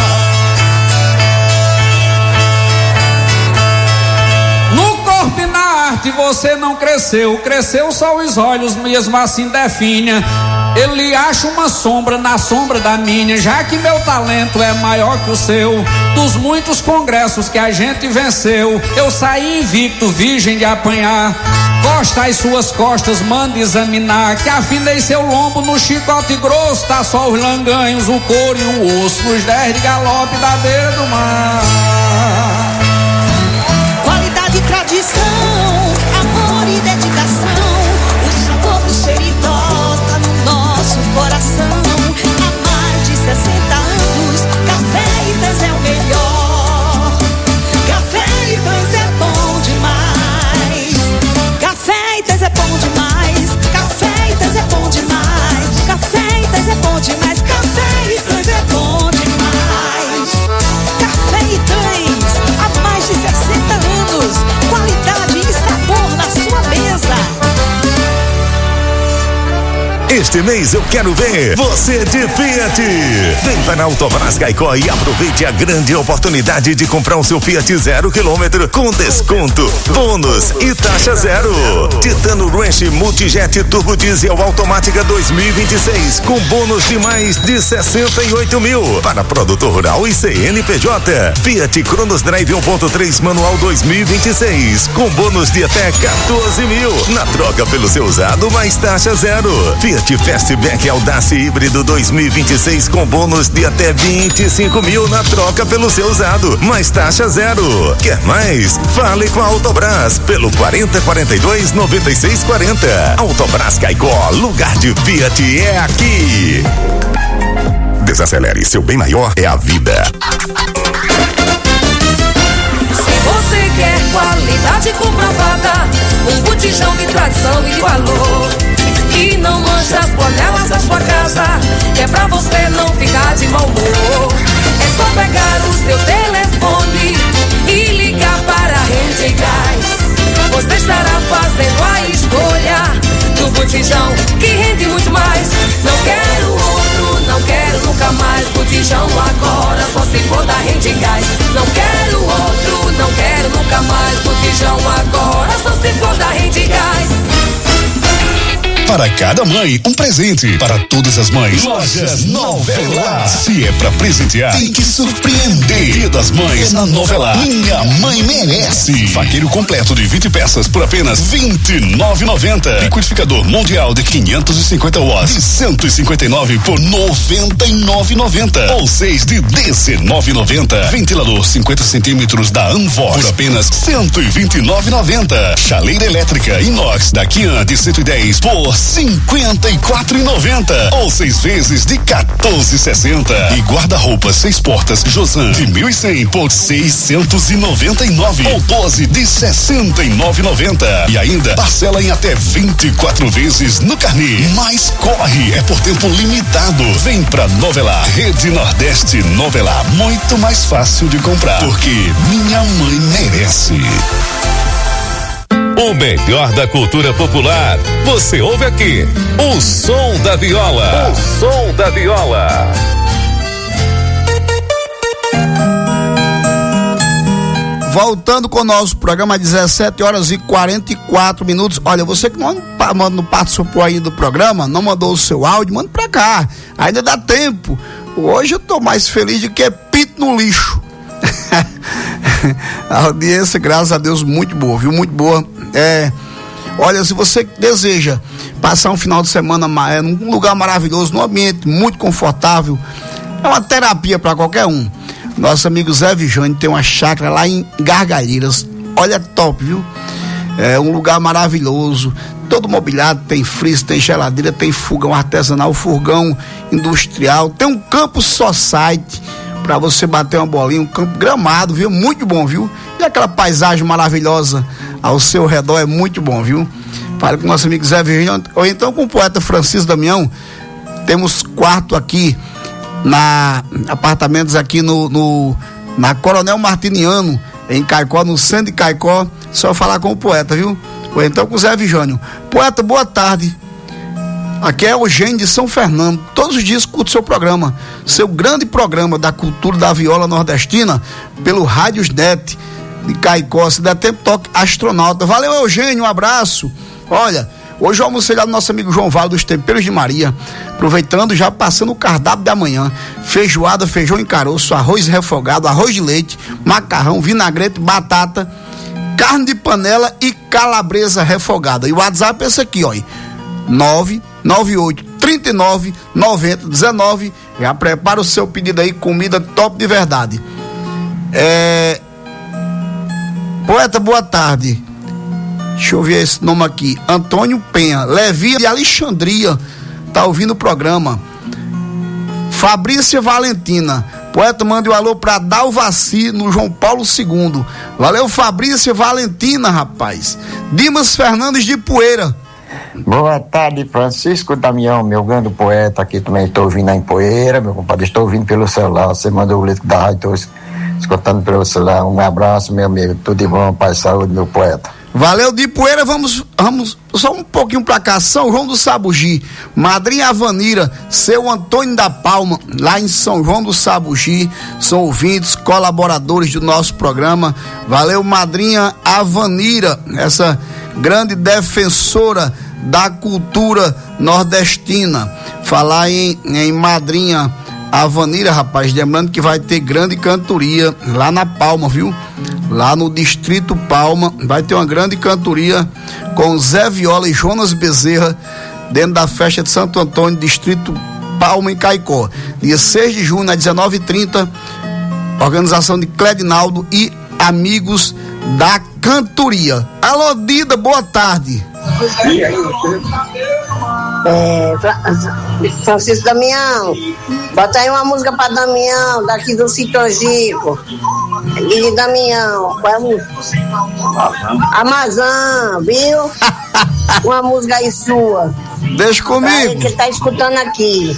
E na arte você não cresceu, cresceu só os olhos, mesmo assim definha. Ele acha uma sombra na sombra da minha, já que meu talento é maior que o seu. Dos muitos congressos que a gente venceu, eu saí invicto, virgem de apanhar. Costa as suas costas, manda examinar, que afinei seu lombo no chicote grosso. Tá só os langanhos, o couro e o osso nos dez de galope da beira do mar. De tradição, amor e dedicação, o sabor do Seridó tá no nosso coração. Há mais de sessenta anos, Café Itãs é o melhor. Café Itãs é bom demais. Café Itãs é bom demais. Café Itãs é bom demais. Café Itãs é bom demais. Café Itãs é bom demais. Café Itãs, há mais de sessenta anos. Qualidade e sabor na sua mesa. Este mês eu quero ver você de Fiat. Vem para a Autobras Caicó e aproveite a grande oportunidade de comprar o seu Fiat zero quilômetro com desconto, bônus e taxa zero. Titano Ranch Multijet Turbo Diesel Automática dois mil e vinte e seis com bônus de mais de sessenta e oito mil para produtor rural e C N P J. Fiat Cronos Drive um ponto três manual dois mil e vinte e seis com bônus de até quatorze mil na troca pelo seu usado mais taxa zero. Fiat Fastback Audace Híbrido dois mil e vinte e seis com bônus de até vinte e cinco mil na troca pelo seu usado, mais taxa zero. Quer mais? Fale com a Autobrás pelo quarenta, quarenta e dois, noventa e seis, quarenta. Autobrás Caicó, lugar de Fiat é aqui. Desacelere, seu bem maior é a vida. Se você quer qualidade comprovada, um botijão de tradição e de valor, que não mancha as panelas da sua casa, que é pra você não ficar de mau humor. É só pegar o seu telefone e ligar para a Rede Gás. Você estará fazendo a escolha do botijão que rende muito mais. Não quero outro, não quero nunca mais. Botijão agora, só se for da Rede Gás. Não quero outro, não quero nunca mais. Botijão agora, só se for da Rede Gás. Para cada mãe, um presente. Para todas as mães, Lojas Novela. Se é pra presentear, tem que surpreender. Dia das Mães na Novela. Minha mãe merece. Faqueiro completo de vinte peças por apenas vinte e nove reais e noventa centavos. Liquidificador mundial de quinhentos e cinquenta watts de cento e cinquenta e nove por noventa e nove reais e noventa centavos. Ou seis de dezenove reais e noventa centavos. Ventilador cinquenta centímetros da Anvox por apenas cento e vinte e nove reais e noventa centavos. Chaleira elétrica inox da Kian de cento e dez por cinquenta e quatro reais e noventa centavos. Ou seis vezes de quatorze reais e sessenta centavos. E guarda-roupa seis portas Josan de mil e cem por seiscentos e noventa e nove reais. Ou doze de sessenta e nove reais e noventa centavos. E ainda parcela em até vinte e quatro vezes no carnê. Mas corre, é por tempo limitado. Vem pra Novela. Rede Nordeste Novela. Muito mais fácil de comprar. Porque minha mãe merece. O melhor da cultura popular, você ouve aqui. O Som da Viola. O Som da Viola. Voltando com o nosso programa, dezessete horas e quarenta e quatro minutos. Olha, você que não, não participou aí do programa, não mandou o seu áudio, manda pra cá. Ainda dá tempo. Hoje eu tô mais feliz do que pito no lixo. A audiência, graças a Deus, muito boa, viu? Muito boa. É, olha, se você deseja passar um final de semana é, num lugar maravilhoso, num ambiente muito confortável, é uma terapia para qualquer um. Nosso amigo Zé Vijane tem uma chácara lá em Gargalheiras. Olha, top, viu? É um lugar maravilhoso, todo mobiliado, tem freezer, tem geladeira, tem fogão artesanal, fogão industrial, tem um campo society para você bater uma bolinha, um campo gramado, viu? Muito bom, viu? E aquela paisagem maravilhosa ao seu redor é muito bom, viu? Fale com o nosso amigo Zé Virgínio, ou então com o poeta Francisco Damião. Temos quarto aqui na apartamentos aqui no, no na Coronel Martiniano, em Caicó, no centro de Caicó. Só falar com o poeta, viu? Ou então com o Zé Virgínio. Poeta, boa tarde. Aqui é o Eugênio de São Fernando. Todos os dias escuto seu programa, seu grande programa da cultura da viola nordestina, pelo Rádios Net de Caicó. Se der tempo, toque Astronauta. Valeu, Eugênio, um abraço. Olha, hoje eu almocei lá do nosso amigo João Vale dos Temperos de Maria, aproveitando, já passando o cardápio da manhã: feijoada, feijão em caroço, arroz refogado, arroz de leite, macarrão, vinagrete, batata, carne de panela e calabresa refogada. E o WhatsApp é esse aqui, ó, nove nove oito, trinta e nove, noventa, dezenove. Já prepara o seu pedido aí, comida top de verdade. É... Poeta, boa tarde. Deixa eu ver esse nome aqui. Antônio Penha, Levi de Alexandria, tá ouvindo o programa. Fabrícia Valentina, poeta, manda um alô pra Dalvaci, no João Paulo segundo. Valeu, Fabrícia Valentina, rapaz. Dimas Fernandes de Poeira. Boa tarde, Francisco Damião, meu grande poeta. Aqui também estou ouvindo em Poeira, meu compadre. Estou ouvindo pelo celular. Você mandou o leito da rádio, estou escutando pelo celular. Um abraço, meu amigo. Tudo de bom, paz e saúde, meu poeta. Valeu, de Poeira. Vamos, vamos só um pouquinho pra cá. São João do Sabugi, Madrinha Avanira, seu Antônio da Palma, lá em São João do Sabugi. São ouvintes, colaboradores do nosso programa. Valeu, Madrinha Avanira, essa grande defensora da cultura nordestina. Falar em, em Madrinha Avanira, rapaz, lembrando que vai ter grande cantoria lá na Palma, viu? Lá no Distrito Palma vai ter uma grande cantoria com Zé Viola e Jonas Bezerra, dentro da festa de Santo Antônio, distrito Palma, em Caicó. Dia seis de junho, às dezenove e trinta, organização de Cledinaldo e amigos da cantoria. Alô, Dida, boa tarde. É, Francisco Damião, bota aí uma música pra Damião, daqui do Citongico. E Damião, qual é a música? Amazon, viu? Uma música aí sua. Deixa comigo. Aí que tá escutando aqui.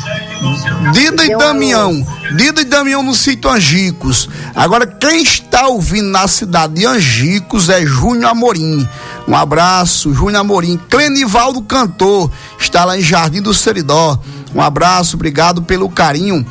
Dida e Damião, Dida e Damião no sítio Angicos. Agora, quem está ouvindo na cidade de Angicos é Júnior Amorim. Um abraço, Júnior Amorim. Clenivaldo Cantor está lá em Jardim do Seridó. Um abraço, obrigado pelo carinho.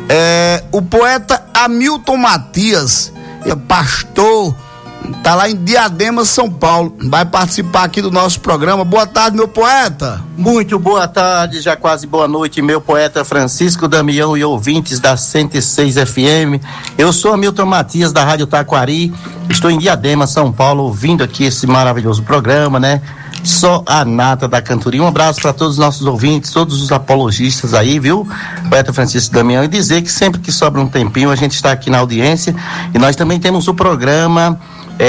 É, o poeta Hamilton Matias, é pastor, tá lá em Diadema, São Paulo, vai participar aqui do nosso programa. Boa tarde, meu poeta. Muito boa tarde, já quase boa noite, meu poeta Francisco Damião e ouvintes da cento e seis F M. Eu sou Hamilton Matias, da Rádio Taquari, estou em Diadema, São Paulo, ouvindo aqui esse maravilhoso programa, né? Só a nata da cantoria. Um abraço para todos os nossos ouvintes, todos os apologistas aí, viu? Poeta Francisco Damião, e dizer que sempre que sobra um tempinho a gente está aqui na audiência, e nós também temos o programa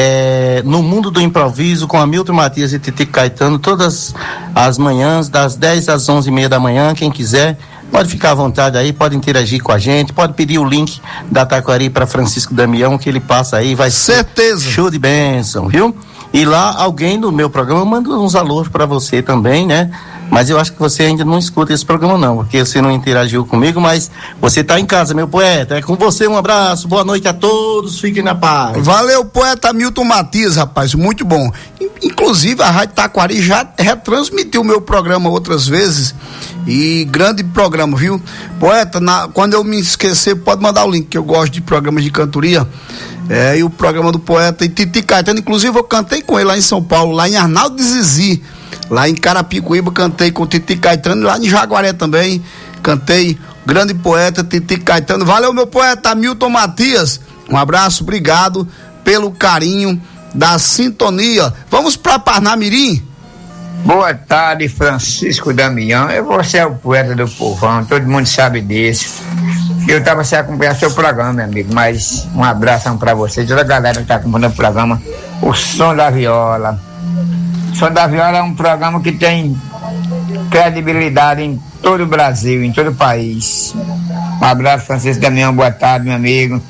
É, no Mundo do Improviso com Hamilton Matias e Titico Caetano, todas as manhãs, das dez às onze e meia da manhã. Quem quiser pode ficar à vontade aí, pode interagir com a gente, pode pedir o link da Taquari para Francisco Damião, que ele passa aí, vai ser certeza show de bênção, viu? E lá alguém do meu programa manda uns alôs para você também, né? Mas eu acho que você ainda não escuta esse programa não, porque você não interagiu comigo, mas você tá em casa, meu poeta, é com você. Um abraço, boa noite a todos, fiquem na paz. Valeu, poeta Hamilton Matias, rapaz, muito bom. Inclusive a Rádio Taquari já retransmitiu o meu programa outras vezes, e grande programa, viu? Poeta, na, quando eu me esquecer, pode mandar o link, que eu gosto de programas de cantoria. É, e o programa do poeta e Titico Caetano, inclusive eu cantei com ele lá em São Paulo, lá em Arnaldo de Zizi, lá em Carapicuíba, cantei com o Titico Caetano, lá em Jaguaré também, cantei, grande poeta Titico Caetano. Valeu, meu poeta Hamilton Matias, um abraço, obrigado pelo carinho da sintonia. Vamos para Parnamirim? Boa tarde, Francisco Damião. Você é o poeta do povão, todo mundo sabe disso. Eu estava sem acompanhar seu programa, meu amigo, mas um abraço para você, toda a galera que está acompanhando o programa, o Som da Viola. O Som da Viola é um programa que tem credibilidade em todo o Brasil, em todo o país. Um abraço, Francisco Damião, boa tarde, meu amigo.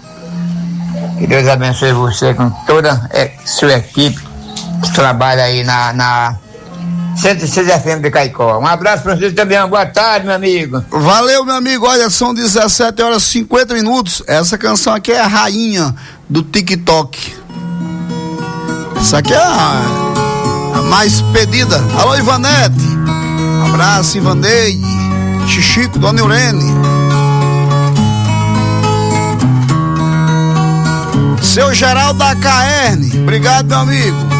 Que Deus abençoe você com toda a sua equipe que trabalha aí na, na cento e seis F M de Caicó. Um abraço, Francisco Damião, boa tarde, meu amigo. Valeu, meu amigo. Olha, são dezessete horas e cinquenta minutos. Essa canção aqui é a rainha do TikTok. Essa aqui é a, a mais pedida. Alô, Ivanete. Um abraço, Ivaneide, Chichico, Dona Eurene. Seu Geraldo da Caerne. Obrigado, meu amigo.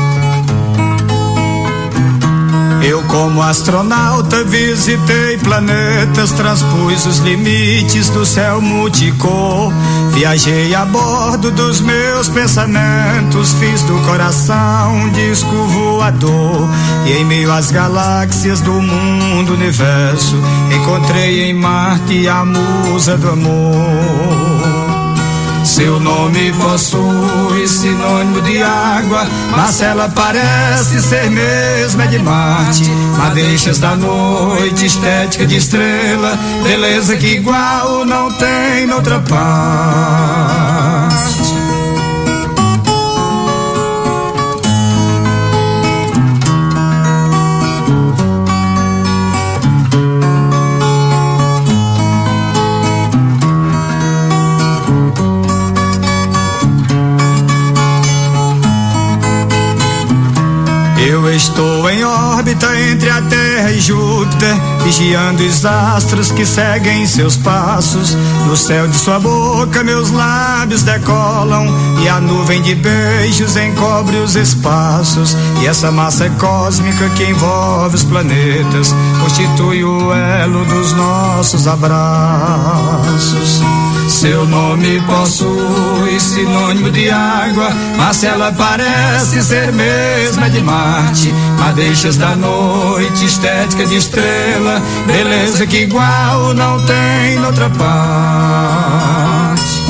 Eu, como astronauta, visitei planetas, transpus os limites do céu multicor. Viajei a bordo dos meus pensamentos, fiz do coração um disco voador. E em meio às galáxias do mundo universo, encontrei em Marte a musa do amor. Seu nome possui sinônimo de água, mas ela parece ser mesmo é de Marte. Madeixas da noite, estética de estrela, beleza que igual não tem noutra parte. Eu estou em órbita entre a Terra e Júpiter, vigiando os astros que seguem seus passos. No céu de sua boca meus lábios decolam, e a nuvem de beijos encobre os espaços. E essa massa cósmica que envolve os planetas constitui o elo dos nossos abraços. Seu nome possui sinônimo de água, mas ela parece ser mesma de Marte. Madeixas da noite, estética de estrela, beleza que igual não tem noutra parte.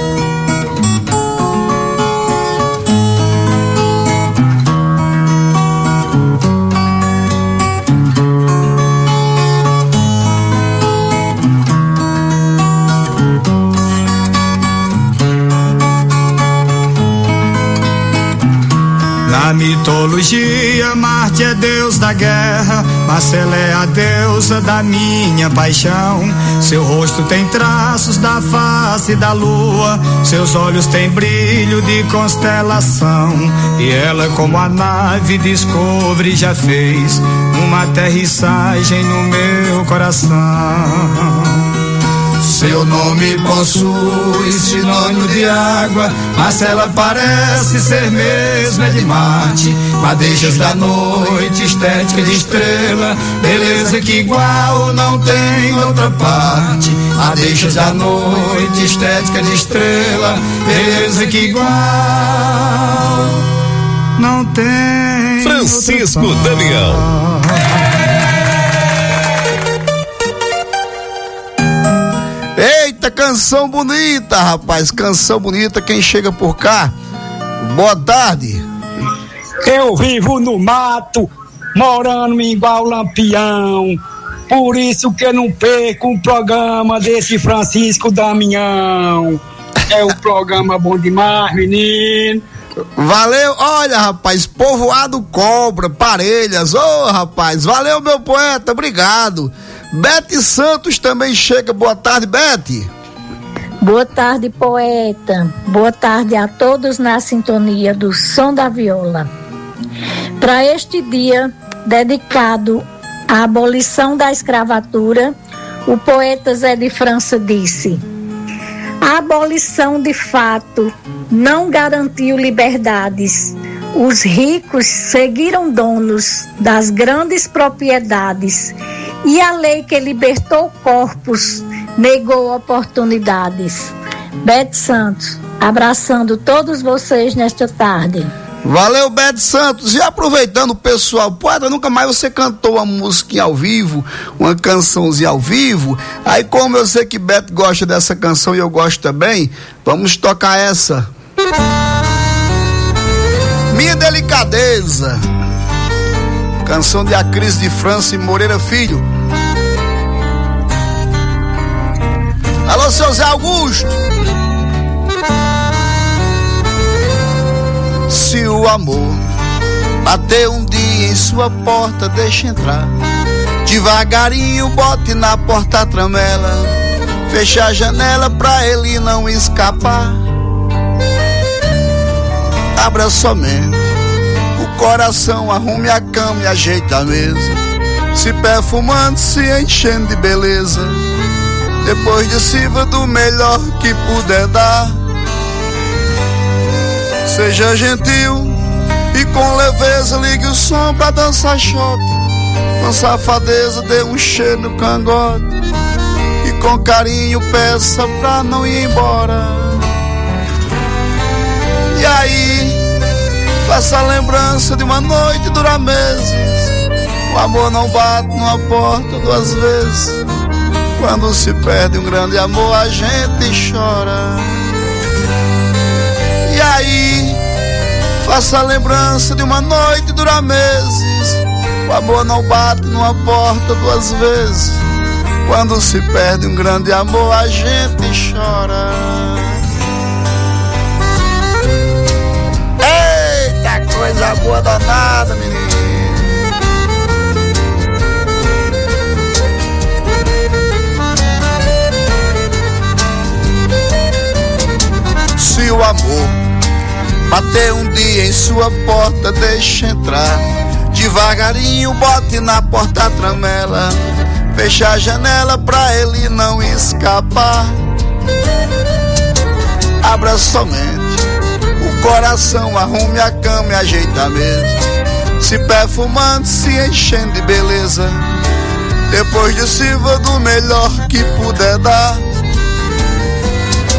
Na mitologia, Marte é deus da guerra, mas ela é a deusa da minha paixão. Seu rosto tem traços da face da lua, seus olhos têm brilho de constelação. E ela, como a nave Discovery, já fez uma aterrissagem no meu coração. Seu nome possui sinônimo de água, mas ela parece ser mesma de Marte. Madeixas da noite, estética de estrela, beleza que igual não tem outra parte. Madeixas da noite, estética de estrela, beleza que igual não tem. Francisco Damião. Eita, canção bonita, rapaz, canção bonita. Quem chega por cá? Boa tarde. Eu vivo no mato, morando igual Lampião, por isso que eu não perco um programa desse Francisco Damião. É um programa bom demais, menino. Valeu, olha, rapaz, Povoado Cobra, Parelhas, ô oh, rapaz, valeu, meu poeta, obrigado. Bete Santos também chega, boa tarde, Bete. Boa tarde, poeta, boa tarde a todos na sintonia do Som da Viola. Para este dia dedicado à abolição da escravatura, o poeta Zé de França disse: a abolição de fato não garantiu liberdades. Os ricos seguiram donos das grandes propriedades e a lei que libertou corpos negou oportunidades. Bete Santos, abraçando todos vocês nesta tarde. Valeu, Bete Santos. E aproveitando, pessoal, poeta, nunca mais você cantou uma música ao vivo, uma cançãozinha ao vivo. Aí, como eu sei que Bete gosta dessa canção e eu gosto também, vamos tocar essa. Minha Delicadeza, canção de Acris de França e Moreira Filho. Alô, seu Zé Augusto. Se o amor bater um dia em sua porta, deixa entrar. Devagarinho bote na porta a tramela, fecha a janela pra ele não escapar. Abra somente o coração, arrume a cama e ajeite a mesa, se perfumando, se enchendo de beleza. Depois de sirva do melhor que puder dar. Seja gentil e com leveza ligue o som pra dançar shot. Com safadeza dê um cheiro no cangote e com carinho peça pra não ir embora. E aí, faça a lembrança de uma noite durar meses. O amor não bate numa porta duas vezes. Quando se perde um grande amor a gente chora. E aí, faça a lembrança de uma noite durar meses. O amor não bate numa porta duas vezes. Quando se perde um grande amor a gente chora. Eita, coisa boa danada, menino. Se o amor bater um dia em sua porta, deixa entrar. Devagarinho bote na porta a tramela, fecha a janela pra ele não escapar. Abra somente o coração, arrume a cama e ajeite a mesa, se perfumando, se enchendo de beleza. Depois de sirva do melhor que puder dar.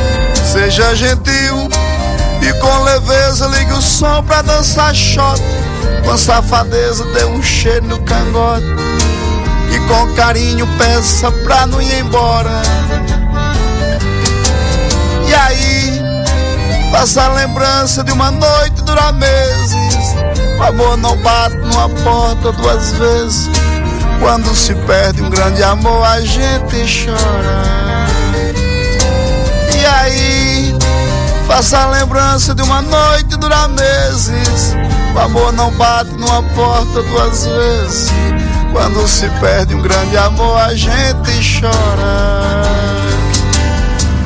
Seja gentil e com leveza ligue o som pra dançar shot. Com safadeza dê um cheiro no cangote e com carinho peça pra não ir embora. E aí, faça a lembrança de uma noite durar meses. O amor não bate numa porta duas vezes. Quando se perde um grande amor a gente chora. E aí, faça a lembrança de uma noite durar meses. O amor não bate numa porta duas vezes. Quando se perde um grande amor a gente chora.